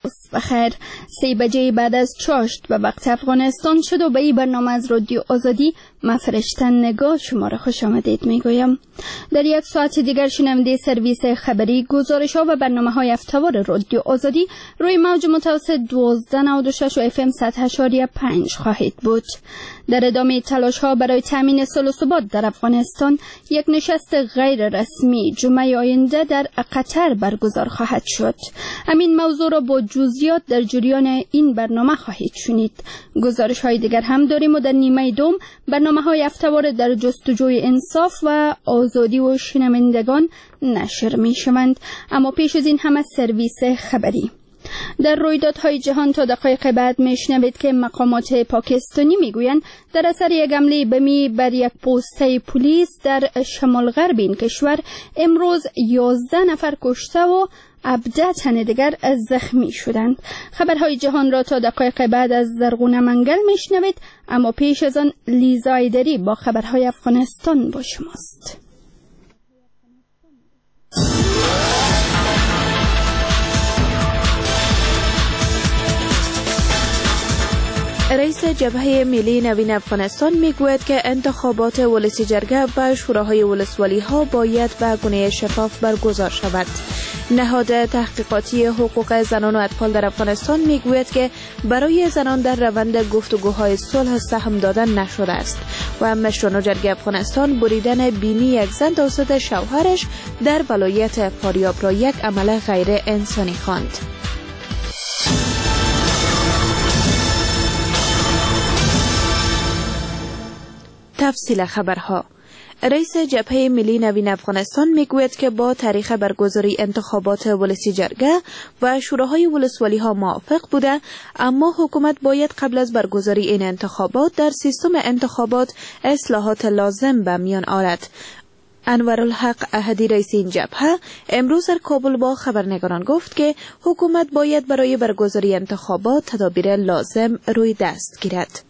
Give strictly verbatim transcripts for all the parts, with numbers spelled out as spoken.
بخیر. سی بجه بعد از چاشت به وقت افغانستان شد و به این برنامه از رادیو آزادی من فرشتن نگاه شما را خوش آمدید میگویم. در یک ساعت دیگر شنونده سرویس خبری، گزارش ها و برنامه های هفته‌وار رادیو آزادی روی موج متوسط دوازده نود و شش و اف ام صد و هشت و پنج خواهید بود. در ادامه تلاش ها برای تامین صلح و ثبات در افغانستان، یک نشست غیر رسمی جمعه آینده در قطر برگزار خواهد شد. همین موضوع را با جزئیات در جریان این برنامه خواهید شنید. گزارش های دیگر هم داریم و در نیمه دوم برنامه های هفته‌وار در جستجوی انصاف و آزادی و شنوندگان نشر می شوند. اما پیش از این هم از سرویس خبری. در رویدادهای جهان تا دقایق بعد میشنوید که مقامات پاکستانی میگویند در اثر یک حمله بمی بر یک پسته پلیس در شمال غرب این کشور امروز یازده نفر کشته و هفده تن دیگر زخمی شدند. خبرهای جهان را تا دقایق بعد از زرغونه منگل میشنوید، اما پیش از آن لیزا ایدری با خبرهای افغانستان با شماست. رئیس جبهه ملی نوین افغانستان میگوید که انتخابات ولسی جرگه و شوراهای ولسوالی ها باید به گونه شفاف برگزار شود. نهاد تحقیقاتی حقوق زنان و اطفال در افغانستان میگوید که برای زنان در روند گفتگوهای صلح سهم دادن نشده است و مشران جرگه افغانستان بریدن بینی یک زن توسط شوهرش در ولایت فاریاب را یک عمل غیر انسانی خواند. تفصیل خبرها. رئیس جبهه ملی نوین افغانستان میگوید که با تاریخ برگزاری انتخابات ولسی جرگه و شوراهای ولسوالی ها موافق بوده، اما حکومت باید قبل از برگزاری این انتخابات در سیستم انتخابات اصلاحات لازم به میان آورد. انورالحق احدی رئیس این جبهه امروز در کابل با خبرنگاران گفت که حکومت باید برای برگزاری انتخابات تدابیر لازم روی دست گیرد.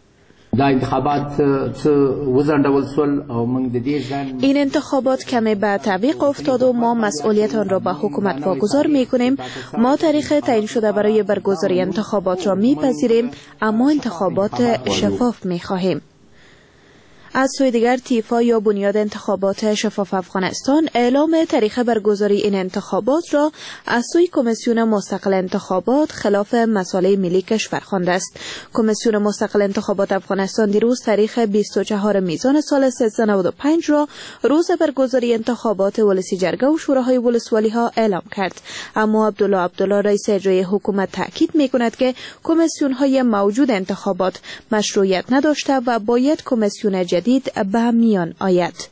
این انتخابات کمی به تعویق افتاد و ما مسئولیت آن را به حکومت واگذار می‌کنیم. ما تاریخ تعیین شده برای برگزاری انتخابات را می‌پذیریم، اما انتخابات شفاف می‌خواهیم. از سوی دیگر تیفا یا بنیاد انتخابات شفاف افغانستان اعلام تاریخ برگزاری این انتخابات را از سوی کمیسیون مستقل انتخابات خلاف مصالح ملی کشور خوانده است. کمیسیون مستقل انتخابات افغانستان دیروز تاریخ بیست و چهارم میزان سال سیزده نود و پنج را روز برگزاری انتخابات ولسی جرگه و شوراهای ولسوالی ها اعلام کرد. اما عبدالله عبدالله رئیس اجرایی حکومت تاکید می‌کند که کمیسیون های موجود انتخابات مشروعیت نداشته و باید کمیسیون جدید به میان آید.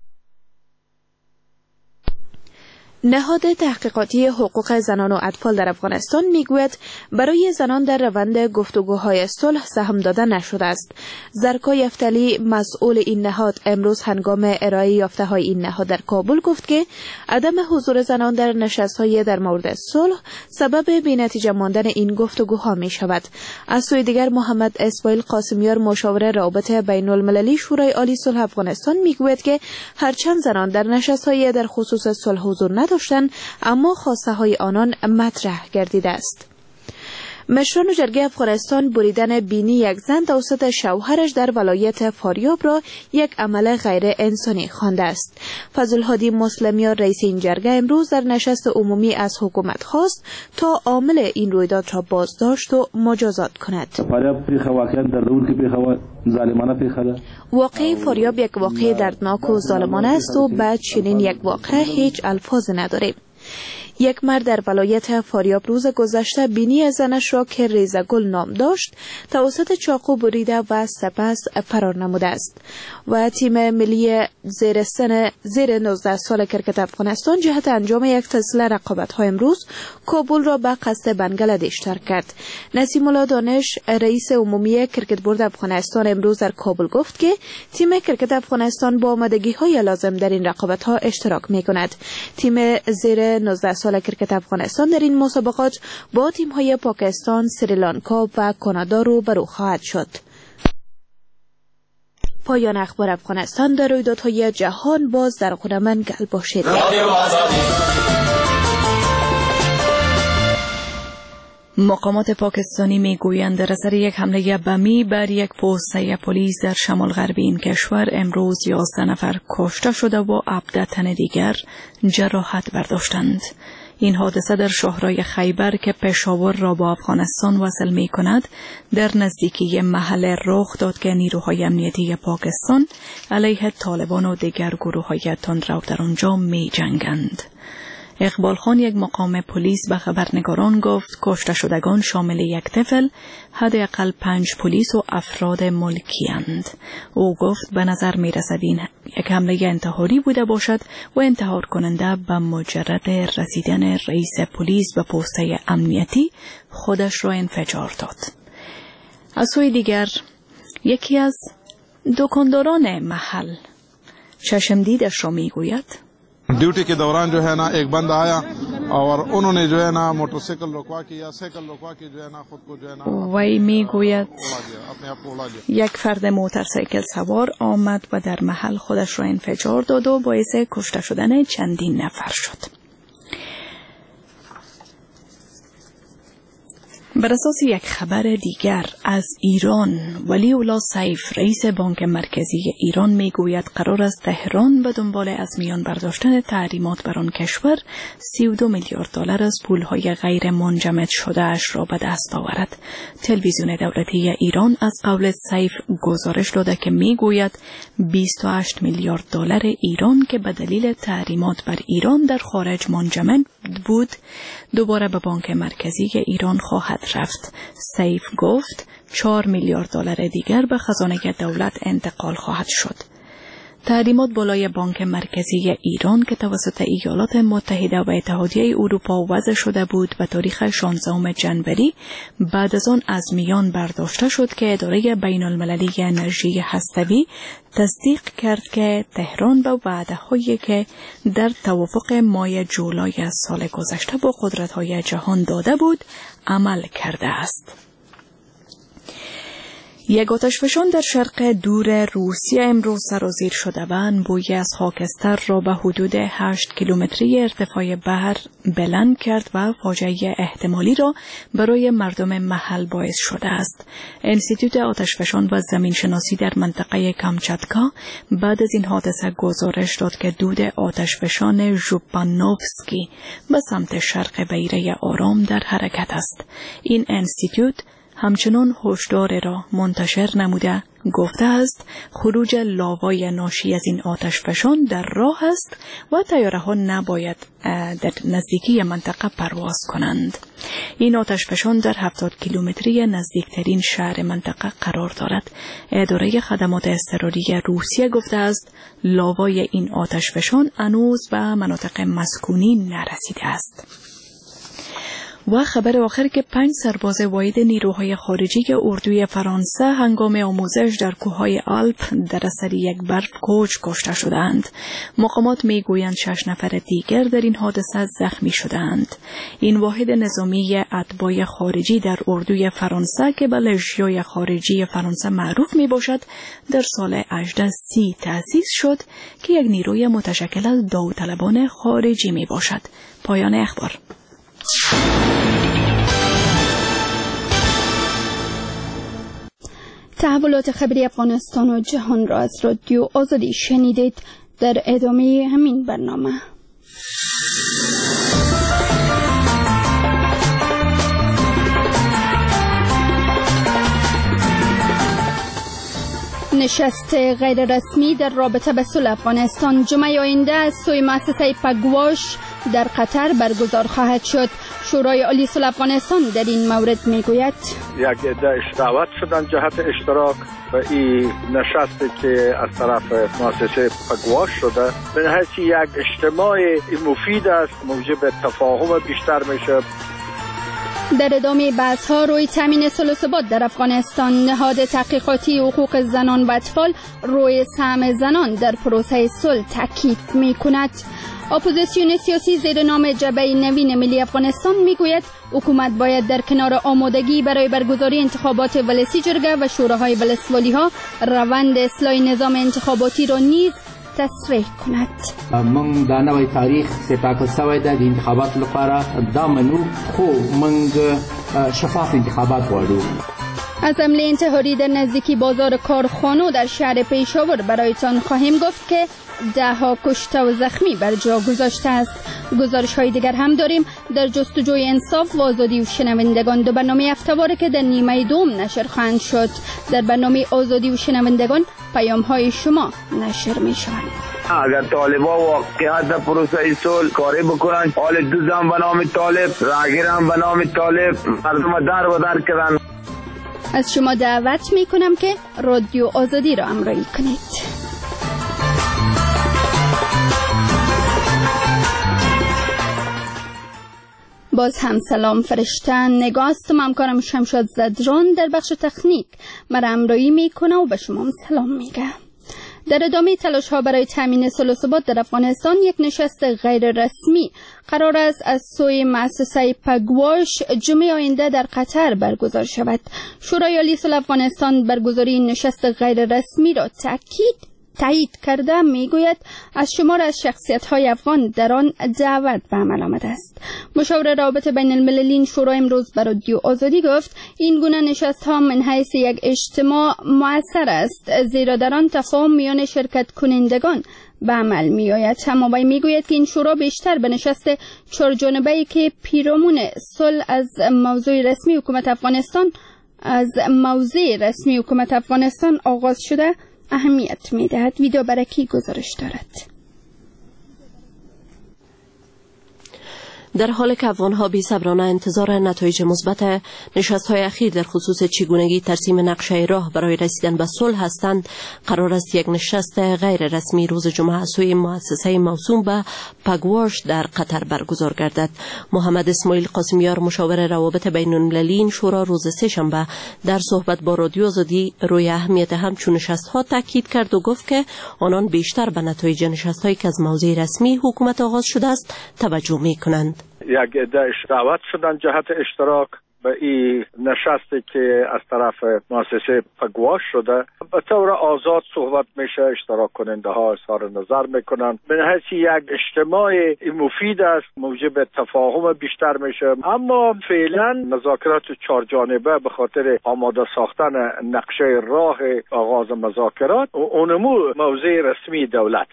نهاد تحقیقاتی حقوق زنان و اطفال در افغانستان میگوید برای زنان در روند گفتگوهای صلح سهم داده نشده است. زرکا یفتلی مسئول این نهاد امروز هنگام ارائه یافته‌های این نهاد در کابل گفت که عدم حضور زنان در نشست‌های در مورد صلح سبب بی‌نتیجه ماندن این گفتگوها می شود. از سوی دیگر محمد اسماعیل قاسمیار مشاور روابط بین‌المللی شورای عالی صلح افغانستان میگوید که هرچند زنان در نشست‌های در خصوص صلح حضور نداشتند، اما خواسته های آنان مطرح گردیده است. مشران جرگه افغانستان بریدن بینی یک زن توسط شوهرش در ولایت فاریاب را یک عمل غیر انسانی خوانده است. فضل‌الهادی مسلمیان رئیس این جرگه امروز در نشست عمومی از حکومت خواست تا عامل این رویداد را بازداشت و مجازات کند. واقعی فاریاب یک واقعه دردناک و ظالمانه است و بعد چنین یک واقعه هیچ الفاظی نداریم. یک مرد در ولایت فاریاب روز گذشته بینی زنش را که ریزگل نام داشت توسط چاقو بریده و سپس فرار نموده است و تیم ملی زیر سن زیر نوزده سال کرکت افغانستان جهت انجام یک سلسله رقابت‌های امروز کابل را به قصد بنگلادش ترک کرد. نسیم الله دانش رئیس عمومی کرکت بورد افغانستان امروز در کابل گفت که تیم کرکت افغانستان با آمادگی‌های لازم در این رقابت‌ها اشتراک می‌کند. تیم زیر نوزده سال کرکت افغانستان در این مسابقات با تیم‌های پاکستان، سریلانکا و کانادا روبرو خواهد شد. پایان اخبار افغانستان. در رویدادهای جهان باز در خود منگل باشید. مقامات پاکستانی میگویند در اثر یک حمله بمی بر یک پوسته پلیس در شمال غربی این کشور امروز یازده نفر کشته شده و هفده تن دیگر جراحت برداشتند. این حادثه در شهرهای خیبر که پشاور را با افغانستان وصل می کند در نزدیکی محل رخ داد که نیروهای امنیتی پاکستان علیه طالبان و دیگر گروه‌های تندرو در آنجا می جنگند. اقبال خان یک مقام پلیس به خبرنگاران گفت کشته شدگان شامل یک طفل، حداقل پنج پلیس و افراد ملکی اند. او گفت به نظر می رسد این یک حمله انتحاری بوده باشد و انتحار کننده به مجرد رسیدن رئیس پلیس به پوسته امنیتی خودش را انفجار داد. از سوی دیگر یکی از دکانداران محل چشمدیدش را می گوید ड्यूटी के दौरान जो है ना एक बंदा आया और उन्होंने जो है ना मोटरसाइकिल रुकवा की या साइकिल रुकवा की जो है ना खुद को जो है ना وی میگوید یک فرد موتورسایکل سوار آمد و در محل خودش را انفجار داد و باعث کشته شدن چندین نفر شد. بر اساس یک خبر دیگر از ایران، ولی الله سیف رئیس بانک مرکزی ایران میگوید قرار است تهران به دنبال از میان برداشتن تحریمات بر آن کشور سی و دو میلیارد دلار از پولهای غیر منجمد شده اش را به دست آورد. تلویزیون دولتی ایران از قول سیف گزارش داده که میگوید بیست و هشت میلیارد دلار ایران که به دلیل تحریمات بر ایران در خارج منجمد بود دوباره به بانک مرکزی ایران خواهد رفت. سیف گفت چهار میلیارد دلار دیگر به خزانه دولت انتقال خواهد شد. تحریمات بالای بانک مرکزی ایران که توسط ایالات متحده و اتحادیه اروپا وضع شده بود و تاریخ شانزدهم جنوری بعد از آن از میان برداشته شد که اداره بین المللی انرژی هسته‌ای تصدیق کرد که تهران به وعده‌هایی که در توافق ماه جولای از سال گذشته با قدرت‌های جهان داده بود عمل کرده است. یک آتشفشان در شرق دور روسیه امروز سرازیر شده و انبویی از خاکستر را به حدود هشت کیلومتری ارتفاع بحر بلند کرد و فاجعه احتمالی را برای مردم محل باعث شده است. انستیتوت آتشفشان و زمین شناسی در منطقه کامچاتکا بعد از این حادثه گزارش داد که دود آتشفشان ژوپانوفسکی به سمت شرق بیره آرام در حرکت است. این انستیتوت همچنان هشدار را منتشر نموده گفته است خروج لاوای ناشی از این آتشفشان در راه است و طیاره‌ها نباید در نزدیکی منطقه پرواز کنند. این آتشفشان در هفتاد کیلومتری نزدیکترین شهر منطقه قرار دارد. اداره خدمات اضطراری روسیه گفته است لاوای این آتشفشان هنوز به مناطق مسکونی نرسیده است. و خبر آخر که پنج سرباز واحد نیروهای خارجی اردوی فرانسه هنگام آموزش در کوههای آلپ در اثر یک برف کوچ کشته شدند. مقامات میگویند شش نفر دیگر در این حادثه زخمی شدند. این واحد نظامی اتباع خارجی در اردوی فرانسه که به لژیون خارجی فرانسه معروف می باشد در سال هجده سی تأسیس شد که یک نیروی متشکل از داوطلبان خارجی می باشد. پایان اخبار. تحولات خبری افغانستان و جهان را از رادیو آزادی شنیدید. در ادامه همین برنامه نشست غیر رسمی در رابطه به صلح افغانستان جمعه آینده از سوی مؤسسه پگواش در قطر برگزار خواهد شد. شورای عالی صلح افغانستان در این مورد میگوید یک عده دعوت شدن جهت اشتراک و این نشستی که از طرف مؤسسه پگواش شده به نهایت یک اجتماع مفید است، موجب تفاهم بیشتر میشه. در ادامه بحث ها روی تامین صلح و ثبات در افغانستان، نهاد تحقیقاتی حقوق زنان و اطفال روی سهم زنان در پروسه صلح تاکید می کند. اپوزیسیون سیاسی زیر نام جبهه نوین ملی افغانستان میگوید حکومت باید در کنار آمادگی برای برگزاری انتخابات ولسی جرگه و شوراهای ولسوالی ها روند اصلاح نظام انتخاباتی را نیز تصریح کند. من در نوع تاریخ ستاکل سوی ده د انتخابات لپاره دا منو خو من شفاف انتخابات غواړو. از حمله انتحاری در نزدیکی بازار کارخانو در شهر پیشاور برایتان خواهیم گفت که ده ها کشته و زخمی بر جا گذاشته است. گزارش های دیگر هم داریم. در جستجوی انصاف و آزادی و شنوندگان، دو برنامه هفته‌واره که در نیمه دوم نشر خواهند شد. در برنامه آزادی و شنوندگان پیام های شما نشر می شوند. اگر طالبا واقعا در پروسه صلح کاری بکنن، حال دوزم به نام طالب، راگیرم به نام طالب، مردم در و در کردن. از شما دعوت می کنم که رادیو آزادی را همراهی کنید. باز هم سلام فرشتن نگاست و همکارم شمشاد زدران در بخش تکنیک مرا همراهی میکنه و به شما سلام میگه. در ادامه تلاش ها برای تامین صلح و ثبات در افغانستان، یک نشست غیر رسمی قرار است از سوی مؤسسه پگواش جمعه آینده در قطر برگزار شود. شورای عالی صلح افغانستان برگزاری این نشست غیر رسمی را تاکید تایید کرده میگوید از شمار از شخصیت‌های افغان در آن دعوت به عمل آمده است. مشاور روابط بین المللی شورا امروز بر رادیو آزادی گفت این گونه نشست‌ها من حیث یک اجتماع مؤثر است، زیرا در آن تفاهم میان شرکت کنندگان به عمل می آید. اما وی می گوید که این شورا بیشتر به نشست چهارجانبه‌ای که پیرامون صلح از موضوع رسمی حکومت افغانستان از موضع رسمی حکومت افغانستان آغاز شده اهمیت می دهد. ویدیو برکی گزارش دارد. در حالی که افغان‌ها بی‌صبرانه انتظار نتایج مثبت نشست‌های اخیر در خصوص چگونگی ترسیم نقشه راه برای رسیدن به صلح هستند، قرار است یک نشست غیر رسمی روز جمعه از سوی مؤسسه موسوم به پگواش در قطر برگزار گردد. محمد اسماعیل قاسمیار، مشاور روابط بین المللی این شورا، روز سه‌شنبه در صحبت با رادیو آزادی روی اهمیت همچون نشست‌ها تاکید کرد و گفت که آنان بیشتر به نتایج نشست‌هایی که از موضع رسمی حکومت آغاز شده است توجه می‌کنند. یک عده دعوت شدن جهت اشتراک به این نشستی که از طرف مؤسسه پگواش شده. به طور آزاد صحبت میشه، اشتراک کننده ها اظهار نظر میکنن. به حیث یک اجتماع مفید است، موجب تفاهم بیشتر میشه. اما فعلا مذاکرات چهار جانبه به خاطر آماده ساختن نقشه راه آغاز مذاکرات اونمو موضع رسمی دولت.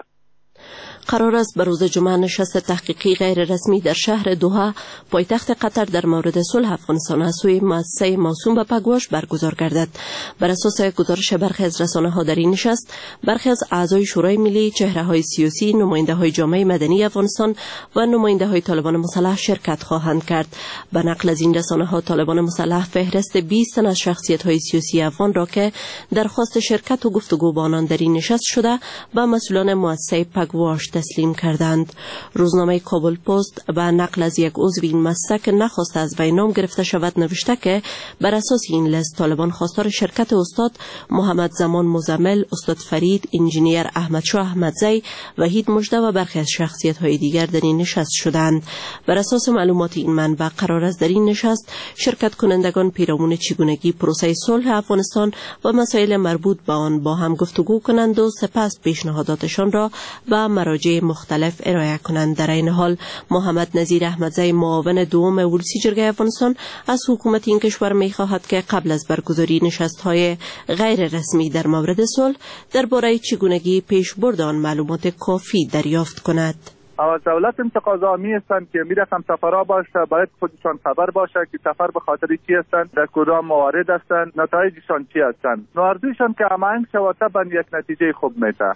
قرار است به روز جمعه نشست تحقیقی غیر رسمی در شهر دوحه پایتخت قطر در مورد صلح افغانستان از سوی مؤسسه موسوم به پگواش برگزار گردد. بر اساس گزارش برخی از رسانه‌ها در این نشست، برخی از اعضای شورای ملی، چهره‌های سیاسی، نماینده‌های جامعه مدنی افغانستان و نماینده‌های طالبان مسلح شرکت خواهند کرد. به نقل از این رسانه‌ها، طالبان مسلح فهرست بیست تن از شخصیت‌های سیاسی افغان را که درخواست شرکت و گفتگو با آنان در این نشست شده به مسئولان مؤسسه پگواش تسلیم کردند. روزنامه کابل پست به نقل از یک عضو این مؤسسه که نخواست از وی نام گرفته شود نوشته که بر اساس این لیست طالبان خواستار شرکت استاد محمد زمان مزمل، استاد فرید، انجینیر احمد شاه احمدزی، وحید مجده و برخی از شخصیت‌های دیگر در این نشست شدند. بر اساس معلومات این منبع قرار است در این نشست شرکت کنندگان پیرامون چگونگی پروسه صلح افغانستان و مسائل مربوط به آن با هم گفتگو کنند و سپس پیشنهاداتشان را به مراجع مختلف ارائه کنند. در این حال محمد نظیر احمدزی، معاون دوم ولسی جرگه افغانستان، از حکومت این کشور می‌خواهد که قبل از برگزاری نشست‌های غیر رسمی در مورد صلح درباره چگونگی پیشبرد آن معلومات کافی دریافت کند. دولت تقاضامی هستند که میرسن سفرها باشه، باید خودشان خبر باشه که سفر به خاطر چی هستند، در کدام موارد هستند، نتایجشان چی هستند. نوارزشان که هماهنگ شود تا یک نتیجه خوب میده.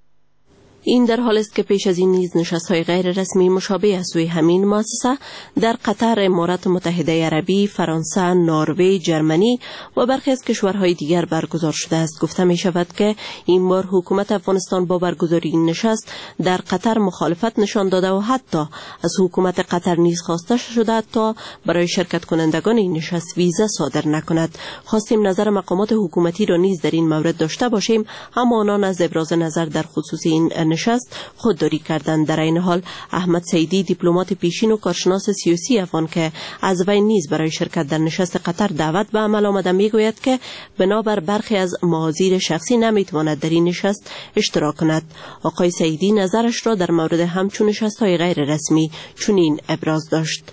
این در حال است که پیش از این نیز نشست‌های غیر رسمی مشابه از سوی همین مؤسسه در قطر، امارات متحده عربی، فرانسه، نروژ، جرمنی و برخی از کشورهای دیگر برگزار شده است. گفته می شود که این بار حکومت افغانستان با برگزاری این نشست در قطر مخالفت نشان داده و حتی از حکومت قطر نیز خواسته شده تا برای شرکت کنندگان این نشست ویزا صادر نکند. خواستیم نظر مقامات حکومتی را نیز در این مورد داشته باشیم، اما آنان از ابراز نظر در خصوص این نشست خودداری کردند. در این حال احمد سعیدی دیپلمات پیشین و کارشناس سیاسی افغان که از وی نیز برای شرکت در نشست قطر دعوت به عمل آمده میگوید که بنابر برخی از محاذیر شخصی نمیتواند در این نشست اشتراک کند. آقای سعیدی نظرش را در مورد همچون نشست‌های غیر رسمی چنین ابراز داشت.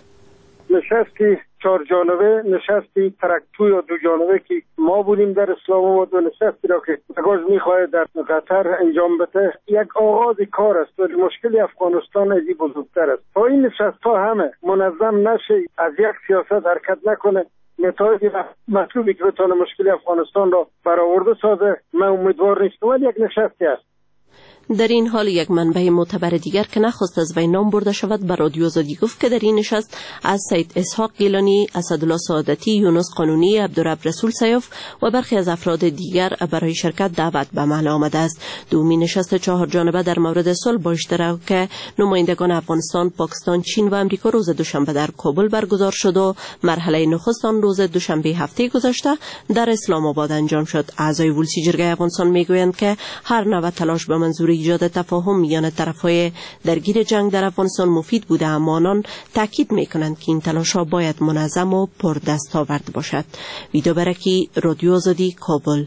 نشستی چهار جانبه، نشستی ترکتوی و دو جانبه که ما بودیم در اسلام آباد و نشستی را که اگاز میخواهد در قطر انجام بده یک آغاز کار است و مشکل افغانستان ازی بزرگتر است. تا این نشست ها همه منظم نشه، از یک سیاست حرکت نکنه، نتایج مطلوبی که بتونه مشکل افغانستان را برآورده سازه، من امیدوار نیستم، ولی یک نشستی است. در این حال یک منبع معتبر دیگر که نخواست از وی نام برده شود به رادیو آزادی گفت که در این نشست از سید اسحاق گیلانی، اسدالله سعادتی، یونس قانونی، عبدالرب رسول سیاف و برخی از افراد دیگر برای شرکت دعوت به عمل آمده است. دومین نشست چهار جانبه در مورد صلح با اشتراک نمایندگان افغانستان، پاکستان، چین و امریکا روز دوشنبه در کابل برگزار شد و مرحله نخست آن روز دوشنبه هفته گذشته در اسلام آباد انجام شد. اعضای ولسی جرگه افغانستان میگویند که هر نوع تلاش به منظور ایجاد تفاهم میان طرفهای درگیر جنگ در افغانستان مفید بوده، اما آنان تاکید میکنند که این تلاش‌ها باید منظم و پردستاورد باشد. ویدو برکی، رادیو آزادی، کابل.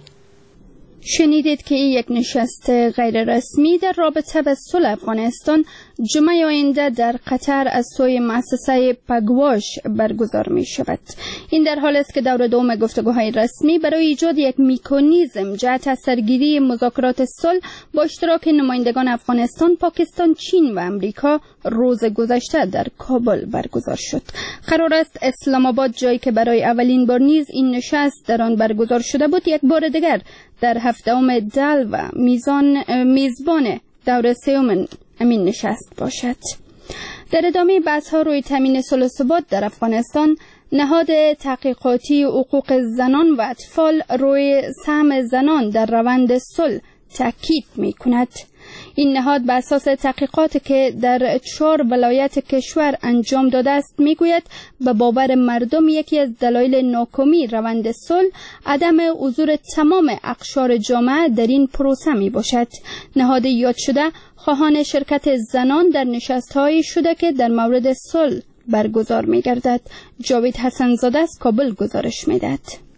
شنیدید که یک نشست غیر رسمی در رابطه با صلح افغانستان جمعه آینده در قطر از سوی مؤسسه پگواش برگزار می شود. این در حال است که دور دوم گفتگوهای رسمی برای ایجاد یک مکانیزم جهت از سرگیری مذاکرات صلح با اشتراک نمایندگان افغانستان، پاکستان، چین و امریکا روز گذشته در کابل برگزار شد. قرار است اسلام آباد، جایی که برای اولین بار نیز این نشست در آن برگزار شده بود، یک بار دیگر در هفتم دل و میزان میزبان دور سوم امین نشست باشد. در ادامه بحث ها روی تامین صلح و ثبات در افغانستان، نهاد تحقیقاتی حقوق زنان و اطفال روی سهم زنان در روند صلح تاکید می کند. این نهاد بر اساس تحقیقات که در چهار ولایت کشور انجام داده است میگوید به باور مردم یکی از دلایل ناکامی روند صلح عدم حضور تمام اقشار جامعه در این پروسه می باشد. نهاد یاد شده خواهان شرکت زنان در نشست‌هایی شده که در مورد صلح برگزار می گردد. جاوید حسن زاده از کابل گزارش می دهد.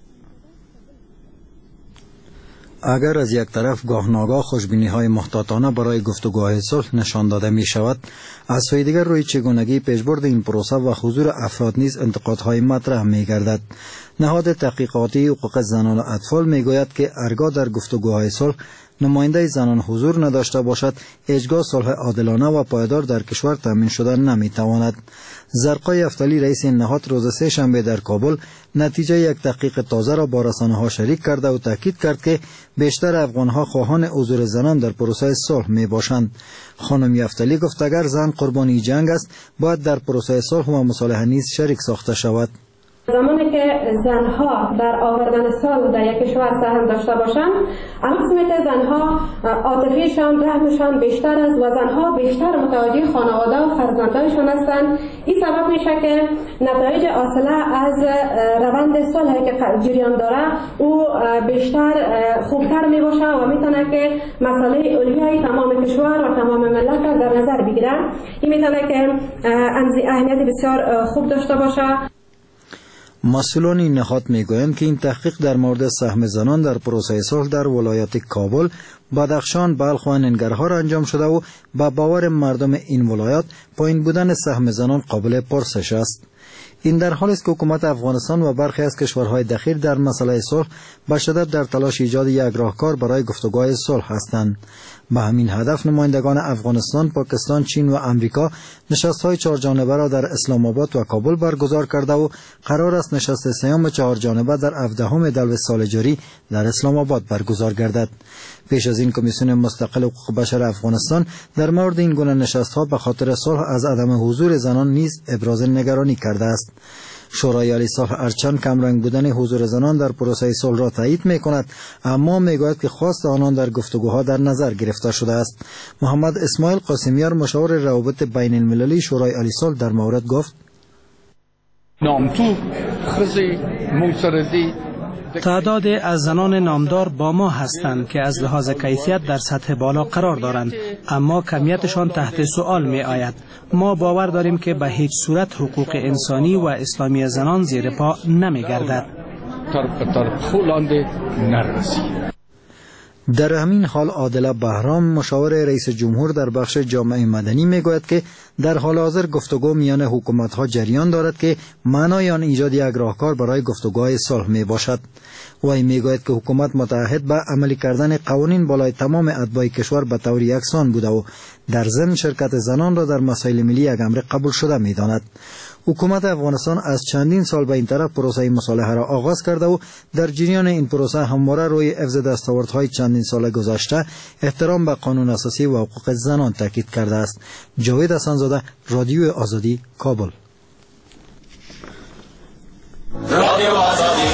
اگر از یک طرف گاه ناگاه خوشبینی های محتاطانه برای گفتگوهای صلح نشان داده می شود، از سوی دیگر روی چگونگی پیشبرد این پروسه و حضور افراد نیز انتقادهای مطرح می گردد. نهاد تحقیقاتی حقوق زنان و اطفال می گوید که هرگاه در گفتگوهای صلح نماینده زنان حضور نداشته باشد، هیچگاه صلح عادلانه و پایدار در کشور تامین شده نمی تواند. زرقای افتالی رئیس این نهاد روز سه شنبه در کابل نتیجه یک تحقیق تازه را با رسانه‌ها شریک کرده و تاکید کرد که بیشتر افغان‌ها خواهان حضور زنان در پروسه صلح می باشند. خانم افتالی گفت اگر زن قربانی جنگ است، باید در پروسه صلح و مصالحه نیز شریک ساخته شود. زمانی که زنها در آوردن صلح در یک کشور سهم داشته باشند، اما قسمت زنها عاطفیشان، رحمشان بیشتر است و زنها بیشتر متوجه خانواده و فرزندانشان هستند. این سبب میشه که نتایج حاصله از روند صلحی که جریان داره او بیشتر خوبتر می باشه و میتونه که مسئله علیه تمام کشور و تمام ملت را در نظر بگیره. این میتونه که اهمیت بسیار خوب داشته باشه. مسئولان این نهاد میگویند که این تحقیق در مورد سهم زنان در پروسه صلح در ولایت کابل، بدخشان، بلخ و ننگرهار انجام شده و با باور مردم این ولایات پایین بودن سهم زنان قابل پرسش است. این در حالی است که حکومت افغانستان و برخی از کشورهای دخیل در مسئله صلح به شدت در تلاش ایجاد یک راهکار برای گفتگوهای صلح هستند. به همین هدف نمایندگان افغانستان، پاکستان، چین و امریکا نشست‌های چهار جانبه را در اسلام آباد و کابل برگزار کرده و قرار است نشست سیام چهار جانبه در هفدهم دلو سال جاری در اسلام آباد برگزار گردد. پیش از این کمیسیون مستقل حقوق بشر افغانستان در مورد این گونه نشست‌ها به خاطر صلح از عدم حضور زنان نیز ابراز نگرانی کرده است. شورای عالی صلح هرچند کمرنگ بودن حضور زنان در پروسه صلح را تایید می کند، اما می گوید که خواست آنان در گفتگوها در نظر گرفته شده است. محمد اسماعیل قاسمیار، مشاور روابط بین المللی شورای عالی صلح، در مورد گفت: نامتو خزی موسردی تعداد از زنان نامدار با ما هستند که از لحاظ کیفیت در سطح بالا قرار دارند، اما کمیتشان تحت سؤال می آید. ما باور داریم که به هیچ صورت حقوق انسانی و اسلامی زنان زیر پا نمی گردد. در همین حال عادله بهرام مشاور رئیس جمهور در بخش جامعه مدنی میگوید که در حال حاضر گفتگو میان حکومت‌ها جریان دارد که معنای آن ایجاد یک راهکار برای گفتگوهای صلح می باشد. وی میگوید که حکومت متعهد به عملی کردن قوانین بالای تمام اتباع کشور به طور یکسان بوده و در ضمن شرکت زنان را در مسائل ملی یک امر قبول شده می‌داند. حکومت افغانستان از چندین سال به این طرف پروسه مصالحه را آغاز کرده و در جریان این پروسه همواره روی حفظ دستاوردهای چندین سال گذشته، احترام به قانون اساسی و حقوق زنان تاکید کرده است. جاوید حسن‌زاده، رادیو آزادی، کابل. رادیو آزادی.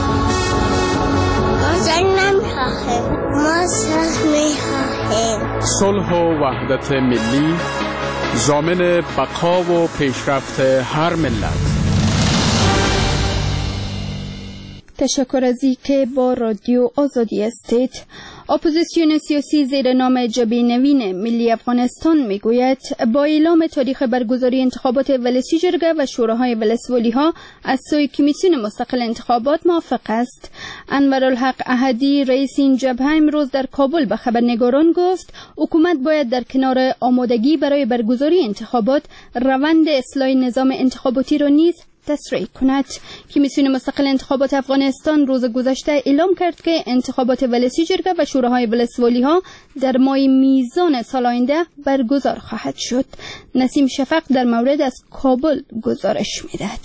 ما صلح می‌خواهیم. صلح و وحدت ملی ضامن بقا و پیشرفت هر ملت. تشکر از اینکه با رادیو آزادی هستید. اپوزیسیون سیاسی زیر نام جبهه نوین ملی افغانستان میگوید با اعلام تاریخ برگزاری انتخابات ولسی جرگه و شوراهای ولسوالی ها از سوی کمیسیون مستقل انتخابات موافق است. انورالحق احدی رئیس این جبهه امروز در کابل به خبرنگاران گفت حکومت باید در کنار آمادگی برای برگزاری انتخابات روند اصلاح نظام انتخاباتی را نیز تسریع کند. کمیسیون مستقل انتخابات افغانستان روز گذشته اعلام کرد که انتخابات ولسی جرگه و شوراهای ولسوالی ها در ماه میزان سال آینده برگزار خواهد شد. نسیم شفق در مورد از کابل گزارش می‌دهد.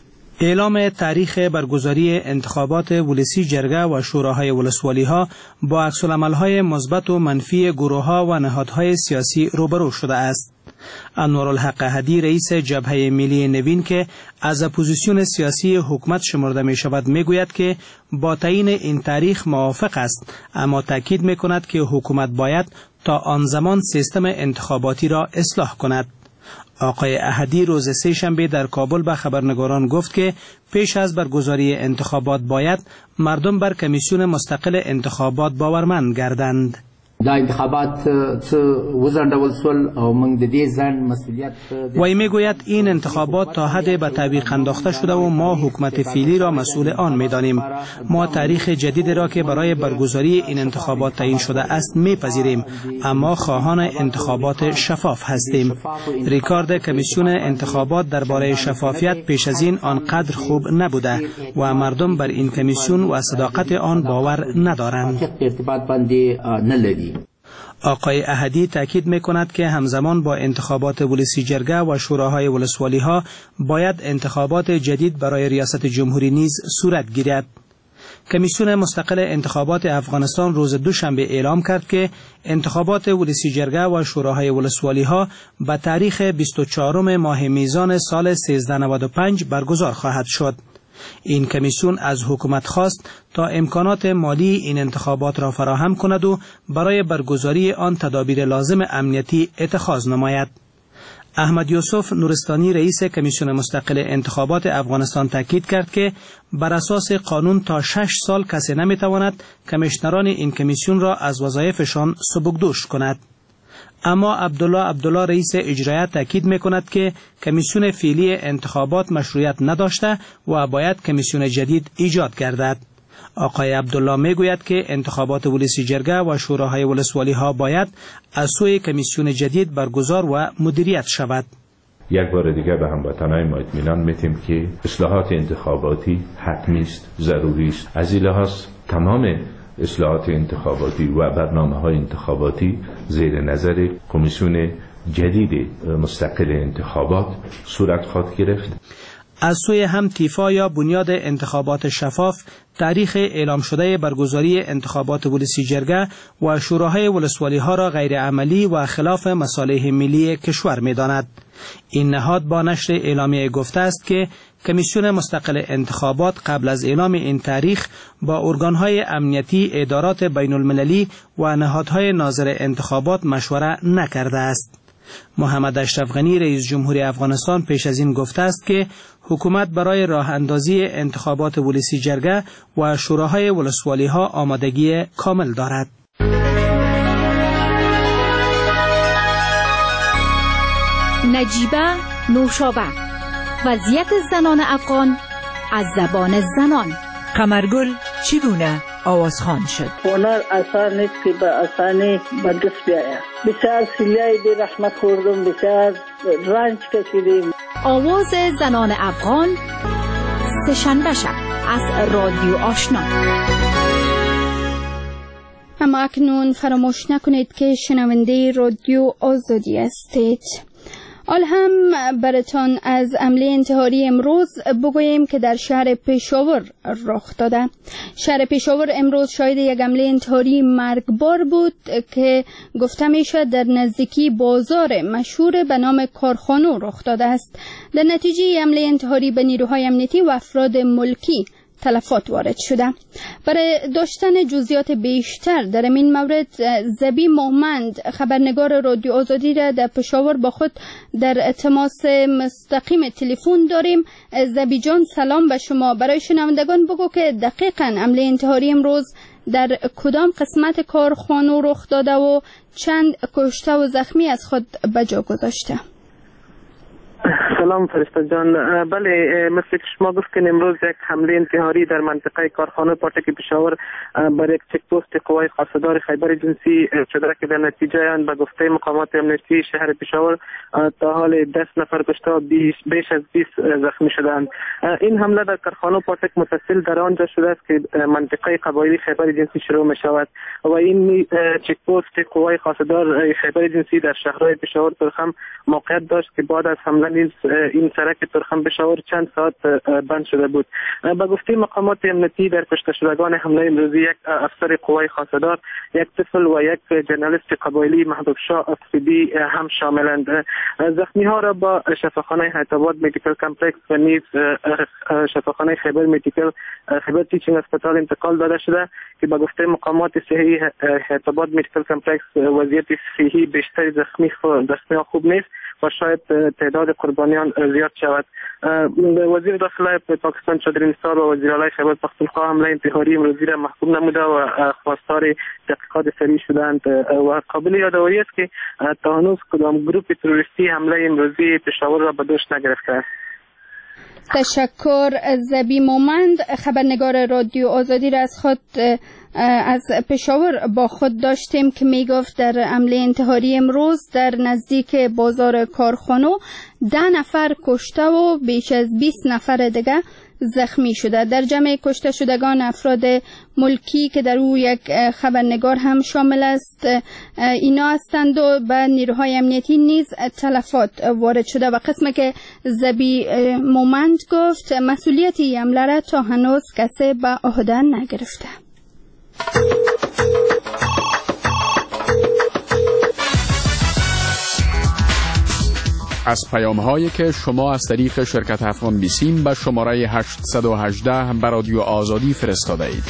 اعلام تاریخ برگزاری انتخابات ولسی جرگه و شوراهای ولسوالی ها با عکس‌العمل‌های مثبت و منفی گروه‌ها و نهادهای سیاسی روبرو شده است. انورالحق احدی رئیس جبهه ملی نوین که از اپوزیسیون سیاسی حکومت شمرده می شود می گوید که با تعیین این تاریخ موافق است، اما تاکید می کند که حکومت باید تا آن زمان سیستم انتخاباتی را اصلاح کند. آقای احدی روز سه شنبه در کابل به خبرنگاران گفت که پیش از برگزاری انتخابات باید مردم بر کمیسیون مستقل انتخابات باورمند گردند. دا انتخابات څه وزندول سول او موږ د دې ځان مسئولیت وی میگوید این انتخابات تا حد به تعویق انداخته شده و ما حکومت فعلی را مسئول آن میدانیم. ما تاریخ جدید را که برای برگزاری این انتخابات تعیین شده است میپذیریم، اما خواهان انتخابات شفاف هستیم. ریکارد کمیسیون انتخابات درباره شفافیت پیش از این آنقدر خوب نبوده و مردم بر این کمیسیون و صداقت آن باور ندارند. ارتباط باندې نه لري. آقای احدی تاکید میکند که همزمان با انتخابات ولسی جرگه و شوراهای ولسوالی ها باید انتخابات جدید برای ریاست جمهوری نیز صورت گیرد. کمیسیون مستقل انتخابات افغانستان روز دوشنبه اعلام کرد که انتخابات ولسی جرگه و شوراهای ولسوالی ها به تاریخ بیست و چهارم ماه میزان سال سیزده نود و پنج برگزار خواهد شد. این کمیسیون از حکومت خواست تا امکانات مالی این انتخابات را فراهم کند و برای برگزاری آن تدابیر لازم امنیتی اتخاذ نماید. احمد یوسف نورستانی رئیس کمیسیون مستقل انتخابات افغانستان تاکید کرد که بر اساس قانون تا شش سال کسی نمیتواند کمیشنران این کمیسیون را از وظایفشان سبکدوش کند. اما عبدالله عبدالله رئیس اجرایی تاکید میکند که کمیسیون فعلی انتخابات مشروعیت نداشته و باید کمیسیون جدید ایجاد گردد. آقای عبدالله میگوید که انتخابات ولسی جرگه و شوراهای ولسوالی ها باید از سوی کمیسیون جدید برگزار و مدیریت شود. یک بار دیگر به هموطنان ما اطمینان میتیم که اصلاحات انتخاباتی حتمی است، ضروری است. از این لحاظ تمام اصلاحات انتخاباتی و برنامه‌های انتخاباتی زیر نظر کمیسیون جدید مستقل انتخابات صورت خواهد گرفت. از سوی هم تیفا یا بنیاد انتخابات شفاف تاریخ اعلام شده برگزاری انتخابات ولسی جرگه و شوراهای ولسوالی ها را غیر عملی و خلاف مصالح ملی کشور می داند. این نهاد با نشر اعلامیه گفته است که کمیسیون مستقل انتخابات قبل از اعلام این تاریخ با ارگانهای امنیتی، ادارات بین المللی و نهادهای ناظر انتخابات مشوره نکرده است. محمد اشرف غنی رئیس جمهوری افغانستان پیش از این گفته است که حکومت برای راه اندازی انتخابات ولسی جرگه و شوراهای ولسوالی ها آمادگی کامل دارد. نجیبه نوشابه، وضعیت زنان افغان از زبان زنان. قمرگل چگونه آوازخوان شد؟ هنر اثر نیست که به آسانی به دست بیاید. بسیار سیلیای بی رحمت خوردم، بسیار رنج کشیدیم. آواز زنان افغان سه‌شنبه شب از رادیو آشنا. اما اکنون فراموش نکنید که شنونده رادیو آزادی هستید. حال هم براتان از حمله انتحاری امروز بگوییم که در شهر پشاور رخ داده. شهر پشاور امروز شاهد یک حمله انتحاری مرگبار بود که گفته میشه در نزدیکی بازار مشهور به نام کارخانو رخ داده است. در نتیجه حمله انتحاری به نیروهای امنیتی و افراد ملکی تلفات وارد شده. برای داشتن جزئیات بیشتر در این مورد زبی مومند خبرنگار رادیو آزادی را در پشاور با خود در تماس مستقیم تلفن داریم. زبی جان سلام به شما. برای شنوندگان بگو که دقیقاً حمله انتحاری امروز در کدام قسمت کارخانه رخ داده و چند کشته و زخمی از خود به جا گذاشته؟ سلام فرشته جان. بله، مثل که شما گفتین امروز یک حمله انتحاری در منطقه کارخانه پاتک پشاور بر یک چک پست قوای قاصدار خیبر جنسی شده که در نتیجه آن به گفته مقامات امنیتی شهر پشاور تا حال ده نفر کشته و بیش از بیست زخمی شدند. این حمله در کارخانه پاتک متصل در آنجا شده است که منطقه قبایلی خیبر جنسی شروع می شود و این چک پست قوای قاصدار خیبر جنسی در شهرهای پشاور ترخم موقعیت داشت که بعد از حمله نیز این سرک ترخم پشاور چند ساعت بند شده بود. به گفته مقامات امنیتی در کشته شدگان حمله امروزی یک افسر قوای قاصدار، یک طفل و یک ژورنالیست قبایلی محبوب شاه افسیدی هم شاملند. زخمی ها را با شفاخانه حیدرآباد مدیکال کمپلکس و نیز شفاخانه خیبر مدیکال خیبر تیچینگ اسپتال انتقال داده شده که به گفته مقامات صحی حیدرآباد مدیکال کمپلکس وضعیت صحی بیشتر زخمی زخمی ها خوب نیست و شاید تعداد قربانیان زیاد شود. وزیر داخله پاکستان چادر نثار و وزیر اعلی خیبر پختونخوا حمله انتحاری امروزی را محکوم نموده و خواستار تحقیقات سریع شدند و قابل یادآوری است که تا هنوز کدام گروه تروریستی حمله امروزی پشاور را به دوش نگرفته است. تشکر. زبی مومند خبرنگار رادیو آزادی را از خود از پشاور با خود داشتیم که می گفت در حمله انتحاری امروز در نزدیک بازار کارخانو ده نفر کشته و بیش از بیست نفر دیگه زخمی شده. در جمع کشته شدگان افراد ملکی که در او یک خبرنگار هم شامل است اینا هستند و به نیروهای امنیتی نیز تلفات وارد شده و قسم که زبی مومند گفت مسئولیتی حمله را تا هنوز کسی به عهده نگرفته. از پیام هایی که شما از طریق شرکت افغان بیسیم به شماره هشت یک هشت به رادیو آزادی فرستاده اید.